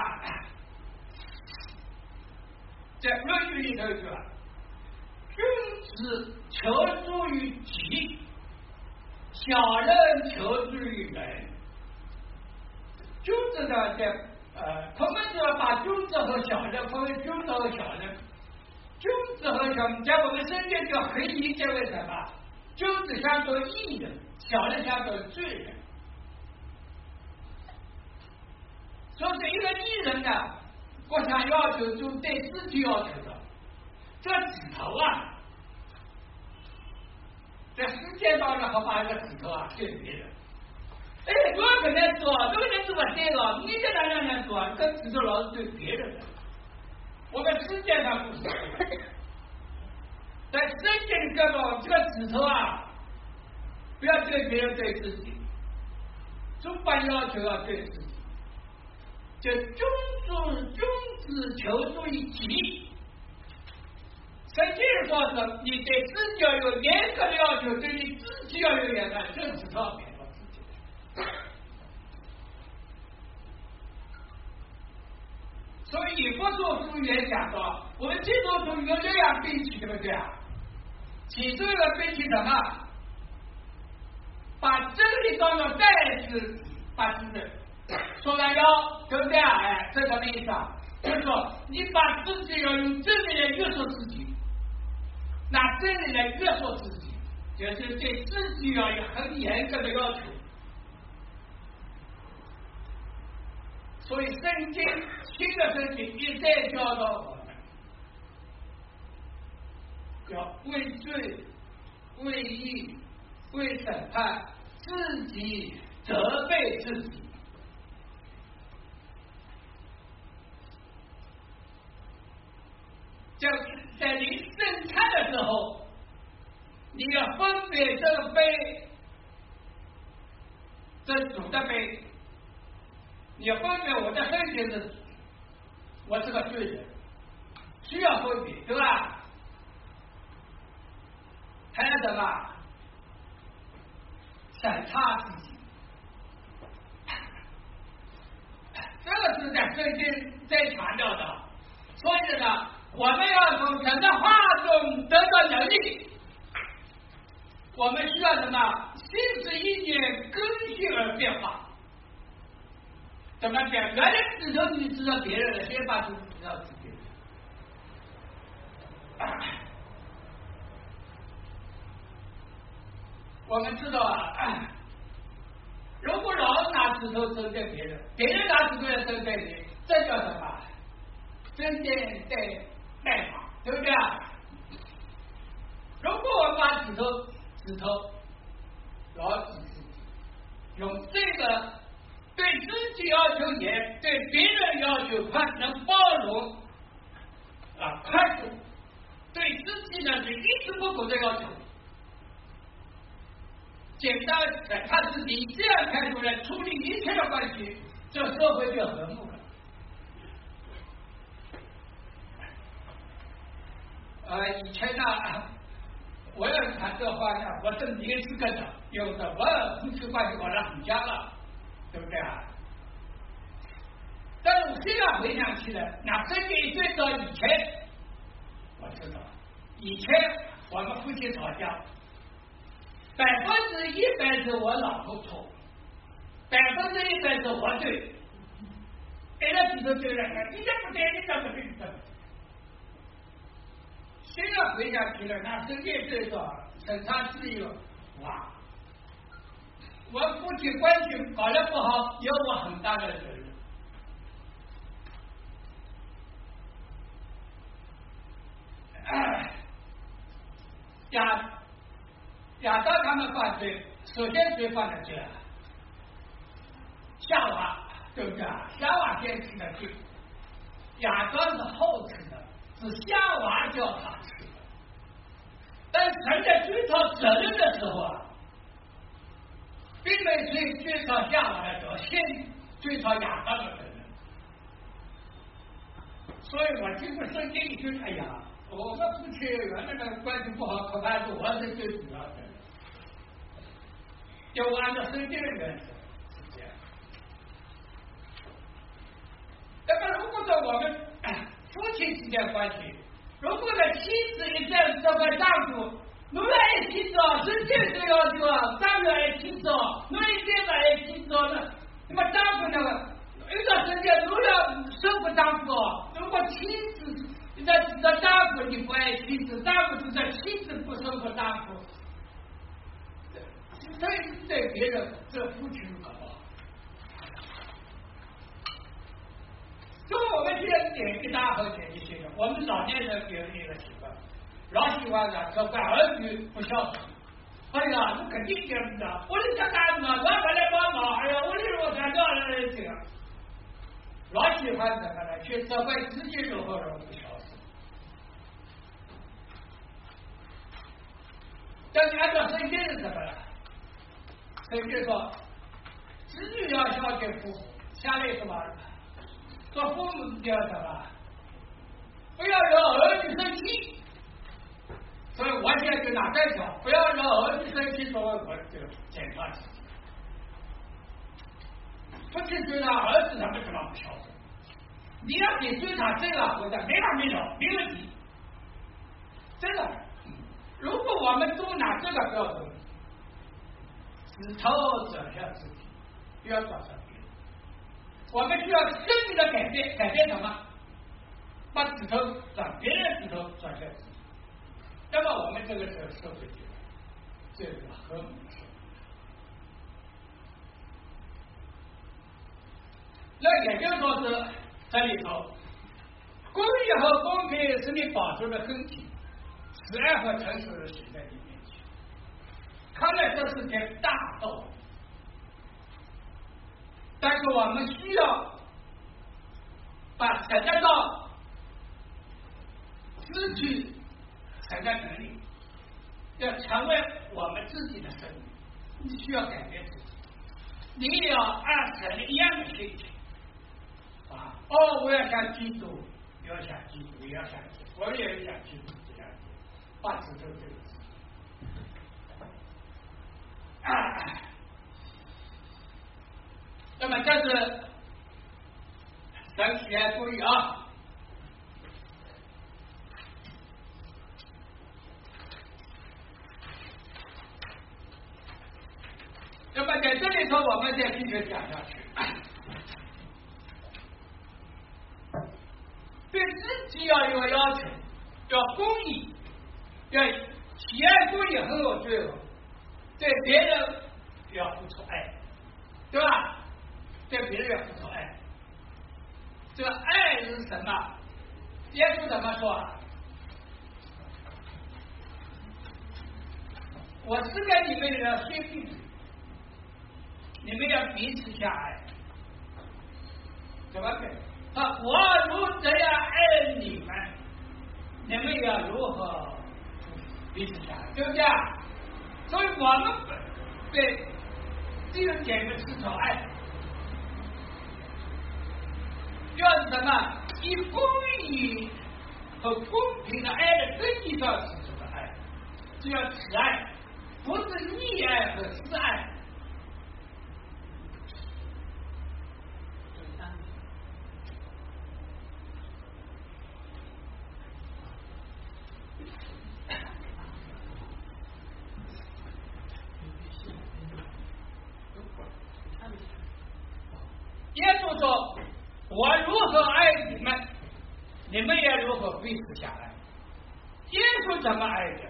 在《论语》里头有一句话。君子求助于己，小人求助于人。君子呢，在呃，孔门子把君子和小人分为君子和小人。君子和小人，在我们身边就可以理解为什么？君子相对义人，小人相对罪人。所以一个义人呢，我想要求就对自己要求的。这指头啊，在世界上呢，好把一个指头啊对别人。哎，我跟他说，这个人怎么对了？你跟他那样说，这指头老是对别人的。我们世界上不是，在圣经里告诉这个指头啊，不要对别人，对自己，总把要求要对自己。就君子君子求助于己。 圣经说是你对自己要有严格的要求，对你自己要有严格的，这是特别的自己。所以以弗所书也讲说，我们基督徒有这样兵器，对不对啊？其中一个兵器什么？把真理当作再次把自己说了要，对不对啊？哎，这什么意思啊？就是说你把自己要用真理来约束自己，拿真理来约束自己，就是对自己要有很严格的要求。所以圣经新的圣经一再教导我们，要为罪、为义、为审判自己责备自己。在在临圣餐的时候，你要分别这个杯，这主的杯，你要分别我的身体是，我是个罪人，需要分别，对吧？还有什么？审查自己，这个是在圣经在强调的。所以呢，我们要从神的话中得到能力，我们需要什么？心智意念更新而变化。怎么变？原来指头你指着别人了，先把自己指到自己。我们知道啊，如果老是拿指头针对别人，别人拿指头来针对你，这叫什么？针尖对麦芒，对不对啊？如果我们把指头指头老指自己，用这个对自己要求严，对别人要求宽，能包容啊宽恕，对自己呢是一丝不苟的要求。简单的，他自己这样态度来处理一切的关系，这社会就和睦了。呃，以前呢，我要谈这话呢，我是临时跟的，有的我夫妻关系搞得很僵了，对不对啊？但是我现在回想起来，那圣经最早以前，我知道，以前我们夫妻吵架。百分之一百是我老婆错，百分之一百是我对，别人指头对了，你这不对，你这不对，你这不对。现在回想起来，那世界最早审查自由，哇！我夫妻关系搞得不好，有我很大的责任。哎，亚。亚当他们犯罪，首先谁犯的罪啊？夏娃，对不对啊？夏娃先吃的罪，亚当是后吃的，是夏娃叫他吃的。但神在追讨责任的时候啊，并没追追讨夏娃的时候，先追讨亚当的责任。所以我经过圣经一句，哎呀，我们夫妻原来的关系不好，恐怕是我是最主要的。就按照圣经的原则是这样。那么，如果说我们夫妻之间关系，如果呢妻子一再责怪丈夫，侬要爱妻子哦，圣经这要求啊，丈夫要爱妻子哦，侬一定要爱妻子哦，那那么丈夫呢，遇到圣经侬要受不丈夫哦。如果妻子在指责丈夫你不爱妻子，丈夫指责妻子不受不丈夫。对对别人，这夫妻搞不好。所以我们现在年纪大和年纪轻的，我们老年人有一个习惯，老喜欢呢责怪儿女不孝顺。哎呀，你肯定这样的，我的家干嘛？我回来帮忙，哎呀，我的我才叫人这样。老喜欢什么呢？去责怪自己如何如何不孝顺。但是按照圣经是什么呢？圣经说，子女要孝敬父母，下列什么？做父母要什么？不要惹儿女生气， 所以我现在就拿这条，不要让儿子生气，说我就检查自己。不去追他儿子，他为什么不孝顺？你要去追他这个，我讲没完没了，没问题。这个，如果我们都拿这个标准，指头指向自己，不要转向别人。我们需要深入的改变，改变什么？把指头转别人指头转向自己。那么我们这个是社会结构，这是和睦的社会。那也就是说是这里头，公益和公平是你保持的根基，慈爱和诚实写在你面前。看来这是件大道理，但是我们需要把承担到失去承担能力，要成为我们自己的生命，你需要改变自己，你也要按神一样的心情。啊！哦，我要想基督，要想基督，也要想基督，我也想基督这样子，把指头这个字。啊！那么这是神喜爱注意啊！那么在这里头，我们再继续讲下去。对自己要有要求，要公益，要喜爱公益很有罪恶，对别人要付出爱，对吧？对别人要付出爱，这个爱是什么？耶稣怎么说啊？我是给你们的新命令，你们要彼此相爱，怎么给？啊！我如这样爱你们，你们要如何彼此相爱？对不对？所以我们对弟兄姐妹是种爱，要什么？以公义和公平的爱的根基上是这个爱，只要慈爱，不是溺爱和私爱。耶稣说：“我如何爱你们，你们也如何彼此相爱。”耶稣怎么爱的？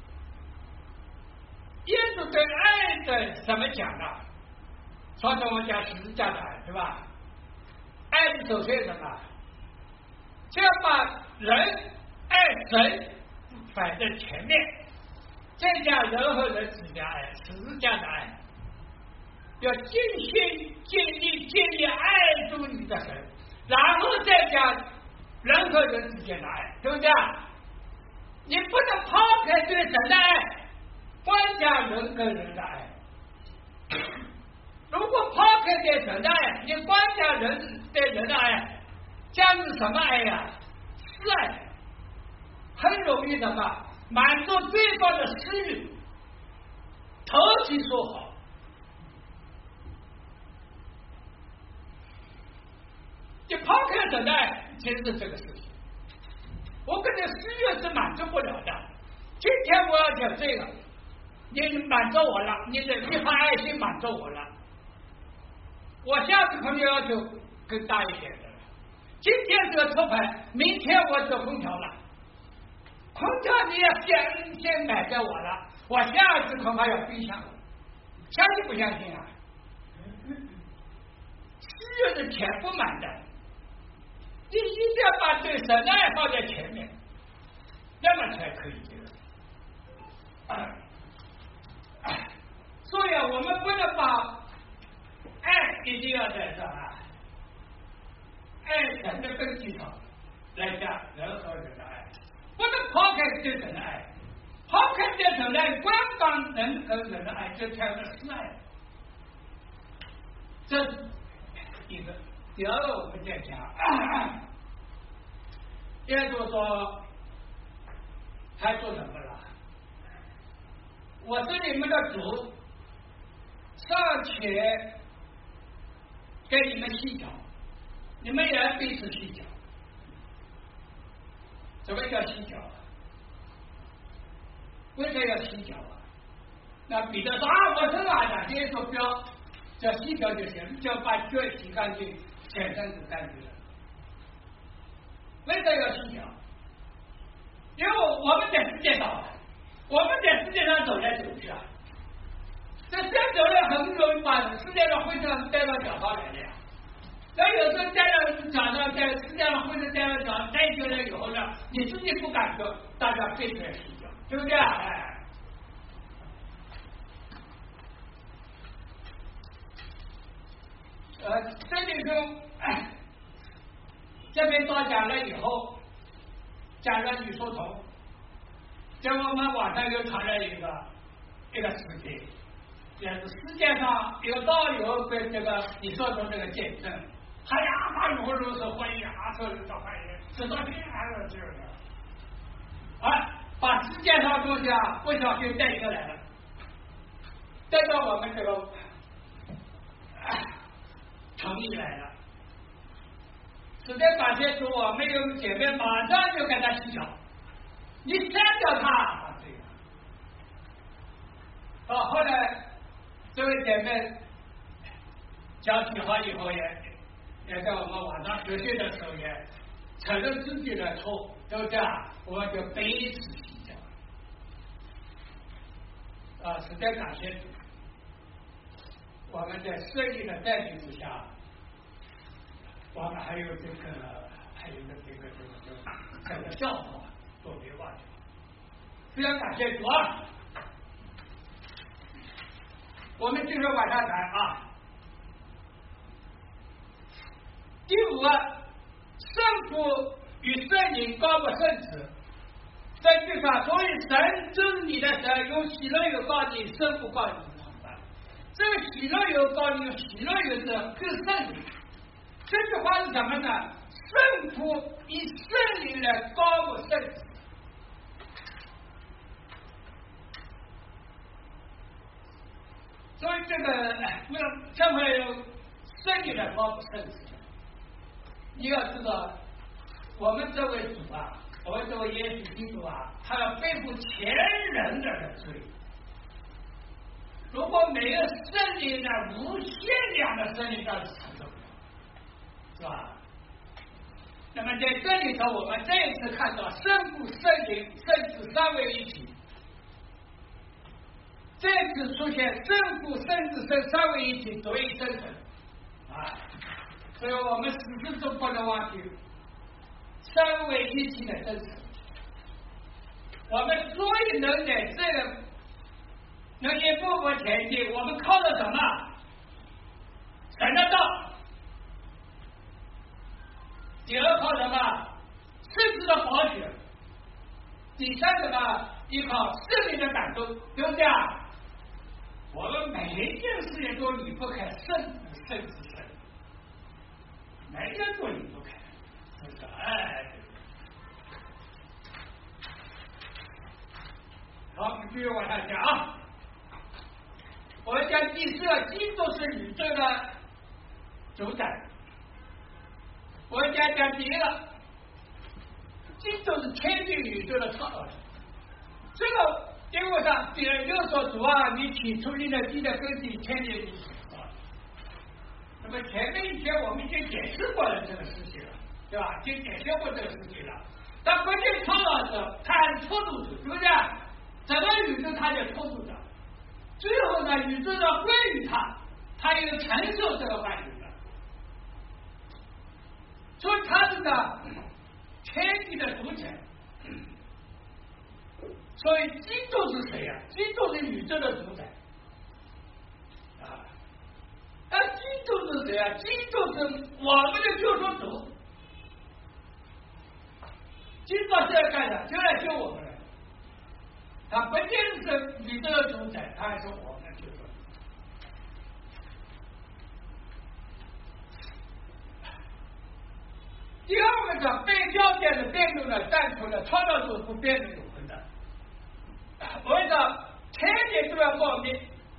耶稣对爱的怎么讲呢？上次我们讲十字架的爱，对吧？爱的首先什么？就要把人爱神摆在前面，再讲人和人之间的爱，十字架的爱。要尽心尽力尽力爱住你的神，然后再讲人和人之间的爱，对不对？你不能抛开对神的爱，光讲人跟人的爱。如果抛开对神的爱，你光讲人对人的爱，这样是什么爱呀？私爱，很容易什么满足对方的私欲，投其所好。你抛开神的爱，其实是这个事情。我跟你私欲是满足不了的。今天我要讲这个，你满足我了，你的一发爱心满足我了，我下次可能要求更大一点的了。今天这个车牌，明天我做空调了，空调你也先先买给我了，我下次恐怕要冰箱了，相信不相信啊？私欲是填不满的。你一定要把对神的爱放在前面，那么才可以这个。啊啊、所以啊，我们不能把爱一定要在这啊，爱神的根基上来讲人和人的爱，不能抛开对神的爱，抛开对神的爱，光讲人和人的爱，就成了私爱。这是一个。第二个，我们再讲，耶稣说，他做什么了？ 我是你们的主，尚且跟你们细嚼，你们也要彼此细嚼。什么叫细嚼啊？为什么要细嚼啊？那彼得说啊，我是哪的？耶稣说不要，叫细嚼就行，就把脚洗干净，全身就干净了。为什么要细嚼？因为我们在世界上，我们在世界上走来走去啊，这这走来很容易把世界上灰尘带到脚上来的呀。那有时候带到脚上，在世界上灰尘带到脚上，带久了以后呢，你自己不感觉，大家非常细嚼，对不对啊？哎。呃，这里说，哎，这边多讲了以后，讲了李叔同，在我们网上又传了一个一个视频，也是世界上有导游跟这个李叔同这个见证，哎呀，他如何如何欢迎啊，说是到欢迎，直到现在还是这样的，啊，把世界上东西啊不小心带过来了，带到我们这个。哎城里来了，实在感谢主，我们有姐妹马上就跟他洗脚，你删掉他，啊，这个。到后来，这位姐妹脚洗好以后也也在我们网上学习的时候也承认自己的错，对不对啊？我们就彼此洗脚，啊，实在感谢主。我们在圣灵的带领之下，我们还有这个，还有个这个这个这个这个教导都没忘记，非常感谢主啊！我们继续往下谈啊。第五个，圣父与圣灵高过圣子。这句话，所以神就是你的神，有喜乐有告你，圣父告你。这个喜乐有高有喜乐有这更圣灵，这句话是什么呢？圣父以圣灵来高过圣子，所以这个为了这么有圣灵来高过圣子，你要知道，我们这位主啊，我们这位耶稣基督啊，他要背负前人的罪。如果没有圣灵的无限量的圣灵，那是承受不了，是吧？那么在这里头，我们再一次看到圣父、圣灵、圣子三位一体，再次出现圣父、圣子、圣三位一体，独一真神啊！所以我们始终都不能忘记三位一体的真实。我们所以能在这个。能一步步前进，我们靠的什么？神的道。第二靠什么？圣子的宝血。第三什么？依靠圣灵的感动，对不对啊？我们每一件事情都离不开圣子、圣子、圣，每一个都离不开，是不是？哎。好，我们继续往下讲啊。我们讲第四个，基督是宇宙的主宰。我们讲讲第一个，基督是天地宇宙的创造者。这个经文上别人又说主啊，你起初立了地的根基，天地如此啊。那么前面一天我们已经解释过了这个事情了，对吧？已经解释过这个事情了。但关键创造者他还是创造者，是不是？整个宇宙他在创造者。最后呢，宇宙的归于他，他也承受这个万有的，所以他是个天地的主宰。所以基督是谁呀、啊？基督是宇宙的主宰啊！那基督是谁啊？基督是我们的救赎主。基督是要干的，就来救我们的。他不仅是宇宙的主宰，他还是我们的救赎。第二个叫被教变的、变动的、暂存的、创造主不变的、永恒的。我们讲天地都要报灭，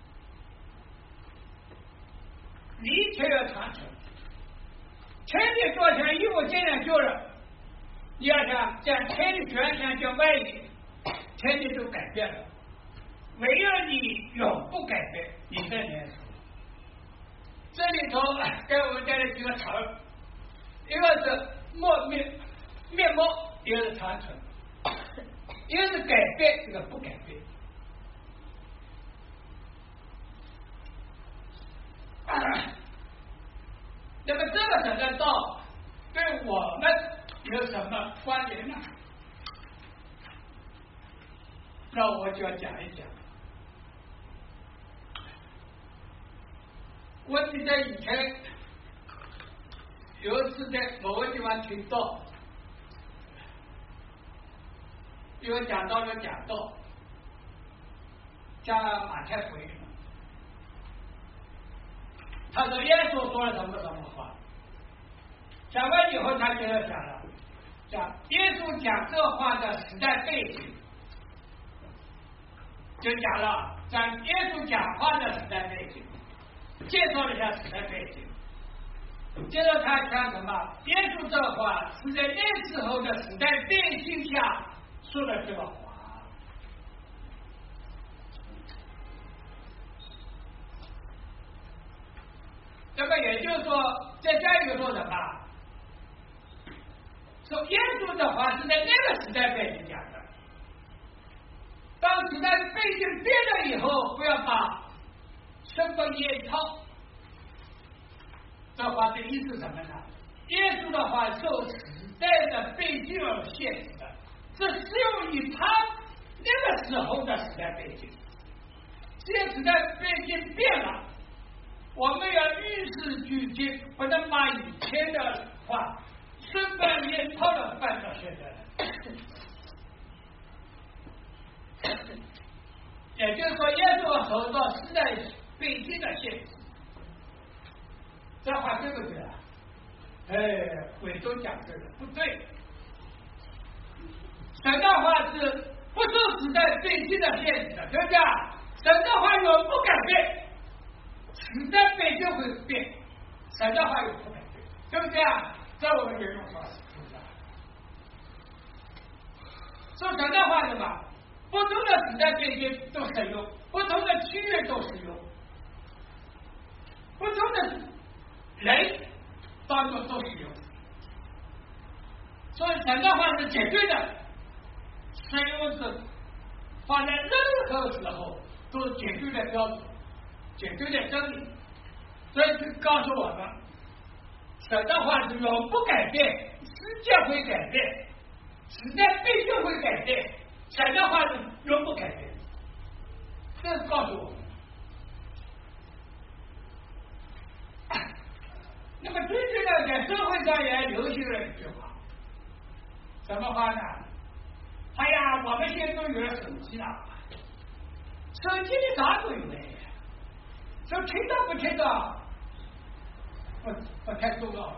你却要传承。天地做成一物尽量救人，你要想将天地转向叫外力，天地都改变了，唯有你永不改变，你在年数。这里头给我们带来几个词儿，一个是没灭灭没，一个是传承，一个是改变，一个不改变。那么这个整个道对我们有什么关联呢？那我就要讲一讲。我记得以前有一次在某个地方听到，有讲到了讲道，讲马太福音，他说耶稣说了什么什么话，讲完以后他接着讲了，讲耶稣讲这话的时代背景，就讲了讲耶稣讲话的时代背景，介绍了一下时代背景。接着他讲什么？耶稣这话是在那时候的时代背景下说的这个话。那么也就是说，再加一个说什么？说耶稣的话是在那个时代背景讲的。当时代背景变了以后，不要把身份验套。这话的意思是什么呢？耶稣的话受时代的背景而限制的，这适用于他那个时候的时代背景。现在时代背景变了，我们要与时俱进，不能把以前的话生搬硬套的搬到现在来。也就是说，耶稣受到时代背景的限制。这话对不对啊？哎，鬼都讲这个不对。神的话是不受时代背景的限制的，对不对啊？神的话永不改变，时代背景会变，神的话永不改变，对不对啊？这我们也用说是不是？说神的话什么？不同的时代背景都适用，不同的区域都适用，不同的人当中都适用。所以神的话是绝对的，适用是放在任何时候都是绝对的标准，绝对的真理。所以就告诉我们，神的话是永不改变，世界会改变，时代背景会改变，神的话是永不改变。这是告诉我们。那么最近呢，在社会上也流行了一句话，什么话呢？哎呀，我们现在都有了手机了，手机里啥都有嘞，说听到不听到，不不太重要了。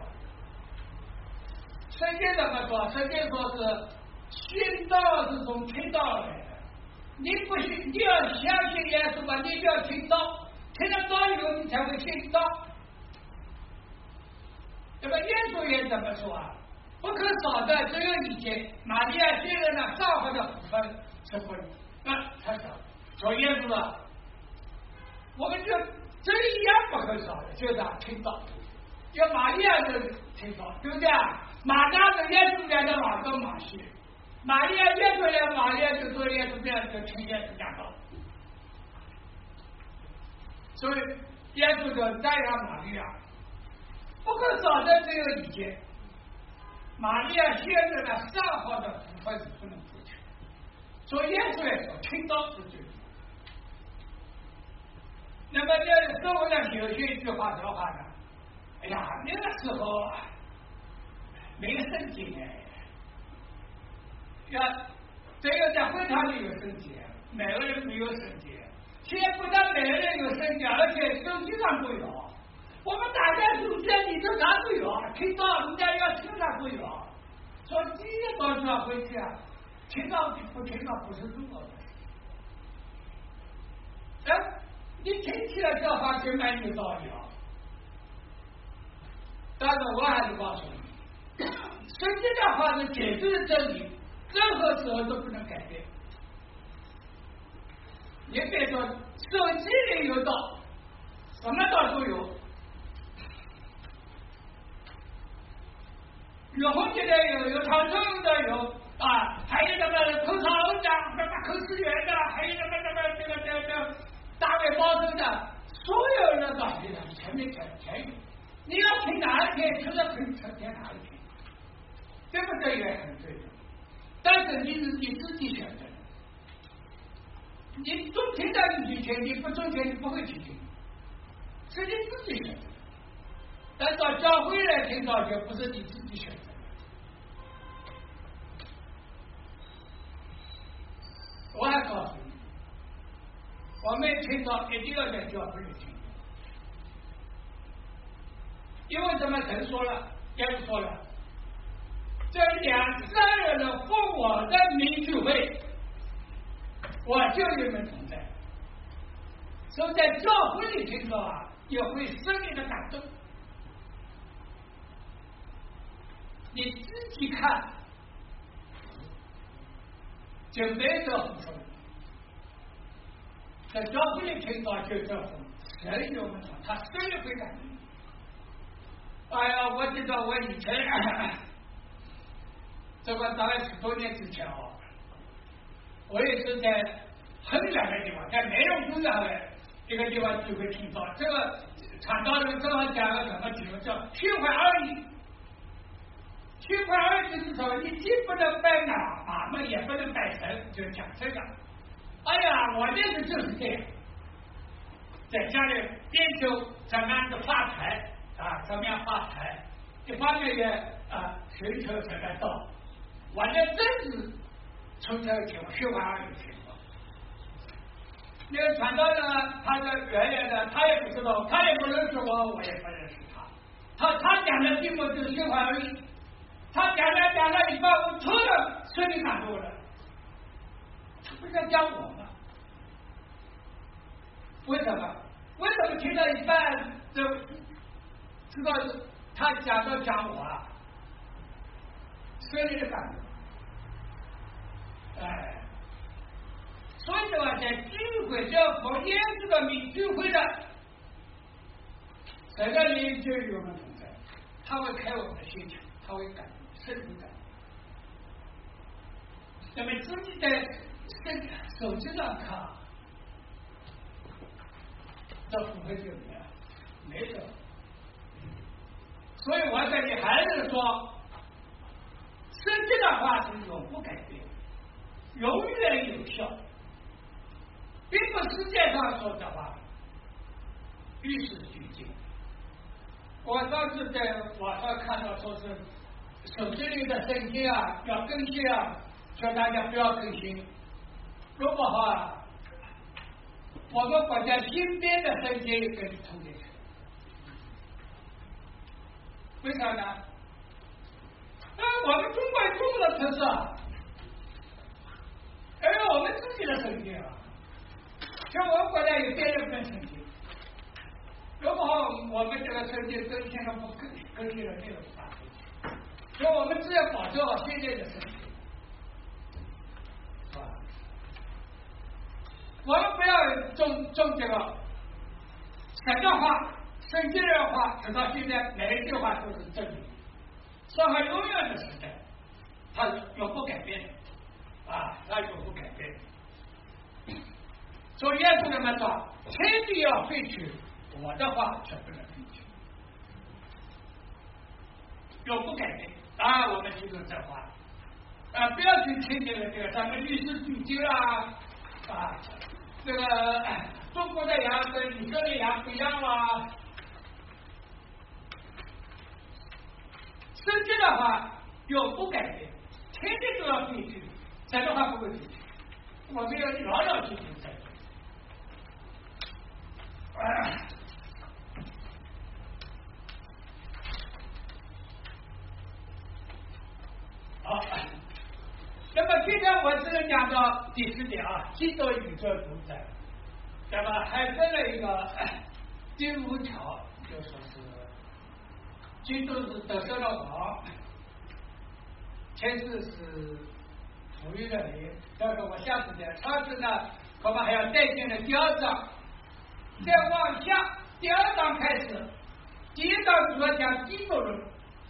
圣经怎么说？圣经说是信道是从听到来的，你不信，你要相信耶稣吧，你就要听到，听得到以后你才会信道。那么耶稣也怎么说啊？不可少的只有一件，玛利亚虽然呢少妇的福分是不那他说说耶稣啊，我们就这一样不可少的，就是啊听到，要玛利亚就听到，对不对啊？马大的耶稣来的马跟马西，玛利亚耶稣来，玛利亚就做耶稣这样就听耶稣讲道，所以耶稣就赞扬玛利亚。不可少的只有一件，玛利亚现在的上好的福分是不能出去，所以耶稣来说听到是最重要。那么在社会上有些一句话什么话呢？哎呀，那个时候没有圣经哎，要只有在会堂里有圣经，每个人没有圣经。现在不但每个人有圣经，而且手机上都有。我们打开手机里头啥都有，听到人家要听啥都有，说第一到这回去啊，听到不听到不是重要的。 哎，你听起来这话就蛮有道理啊。但是我还是告诉你，圣经的话是绝对的真理，任何时候都不能改变。你别说手机里有道，什么道都有，有红旗的有，有长寿的有啊，还有什么口哨的，什么口齿员的，还有什么什么这个这个这个大卫包头的，所有的道理上全面全全有。你要听哪一天，听到听听哪一天，对不对也很对的。但是你是你自己选择的，你中听到你去听，你不中听你不会去听，是你自己选择的。但到教会来听到就不是你自己选择的。我还告诉你，我没听到一定要在教会里听。因为什么？神说了，耶稣说了，这两三人的奉我的名聚会，我就与你们同在。所以在教会里听到啊，也会生命的感动。你自己看，就没这风声。在教会里听到就这风，神与我们同，他生命会感动。哎呀，我记得我以前，这个大概十多年之前哦，我也是在很远的地方，在梅陇公园的这个地方就会听到这个传道人正好讲了什么题目，叫虚怀而已。虚怀而已是说，你既不能拜马马嘛，也不能拜神，就讲这个。哎呀，我那时就是这样，在家里边就怎么样的发财。啊，怎么样发财？一方面也啊寻求这个道，我的真是从这个情况，虚怀而已情况。那个传道人啊，他的原来的他也不知道，他也不认识我，我也不认识他。他他讲的题目就是虚怀而已，他讲了讲了一半，我突然心里感动了，他不是在讲我吗？为什么？为什么听到一半就？知道他讲到讲我啊，心里的感动，哎，所以说在聚会，只要奉耶稣的名聚会的，神的灵就与我们同在，他会开我们的心窍，他会感动，深入感动。那么自己在手手机上看，这不会就没了，没什么。所以我这里还是说，圣经的话是永不改变，永远有效，并不世界上说的话与时俱进。我当时在网上看到说是手机里的圣经啊要更新啊，叫大家不要更新。如果哈，我们国家新编的圣经也跟你通进去。为啥呢？呃，我们中国有中国的特色，而有我们自己的圣经啊。像我们国家有第二本圣经，如果我们这个圣经更新了不更更新了，这个是大问题。所以我们只要保证好现在的圣经，是吧？我们不要种种这个神的话。圣经的话，直到现在每一句话都是真理，上海永远的时代，它永不改变啊，它永不改变。所以耶稣这么说，天地要废去，我的话却不能废去，永不改变啊！我们记住这话啊，不要去听这个这个咱们与时俱进啊啊，这个、哎、中国的羊跟你说的羊不一样啊。圣经的话永不改变，天天都要废去，神的话不会废去，我们要牢牢记住这个。啊、好，那么今天我只能讲到第四点啊，基督宇宙主宰。 那么还分了一个第五条，就说是基督是得胜的王，天使是富裕的灵。这个我下次讲。他是呢，我们还要再进的第二章，再往下，第二章开始，第一章主要讲基督论，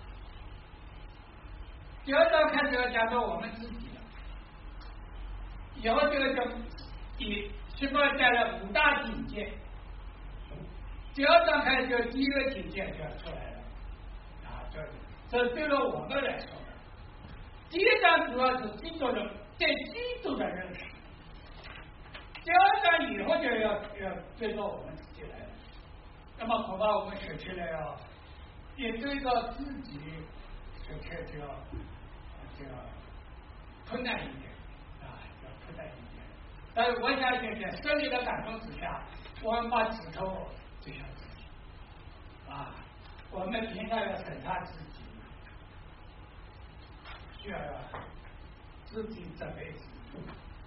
第二章开始要讲到我们自己了。以后这个就以西方带来五大境界，第二章开始就第一个境界就要出来了啊！这这对了我们来说呢，第一章主要是基督的对基督的认识，第二章以后就要要对着我们自己来了。那么恐怕我们学起来要也对着自己学起来就要就要困难一点啊，要困难一点。但是我相信在圣灵的感动之下，我们把指头对向自己啊，我们平常要审查自己，需要自己责备自己，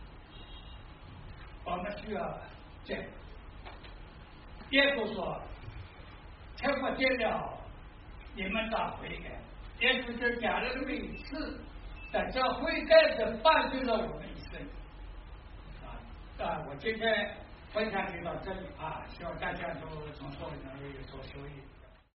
我们需要这样。耶稣说：“天父见了你们的悔改。”耶稣就讲了那么一次，但这悔改是伴随着我们一生啊啊！我今天分享就到这里啊，希望大家都从中能有所收益。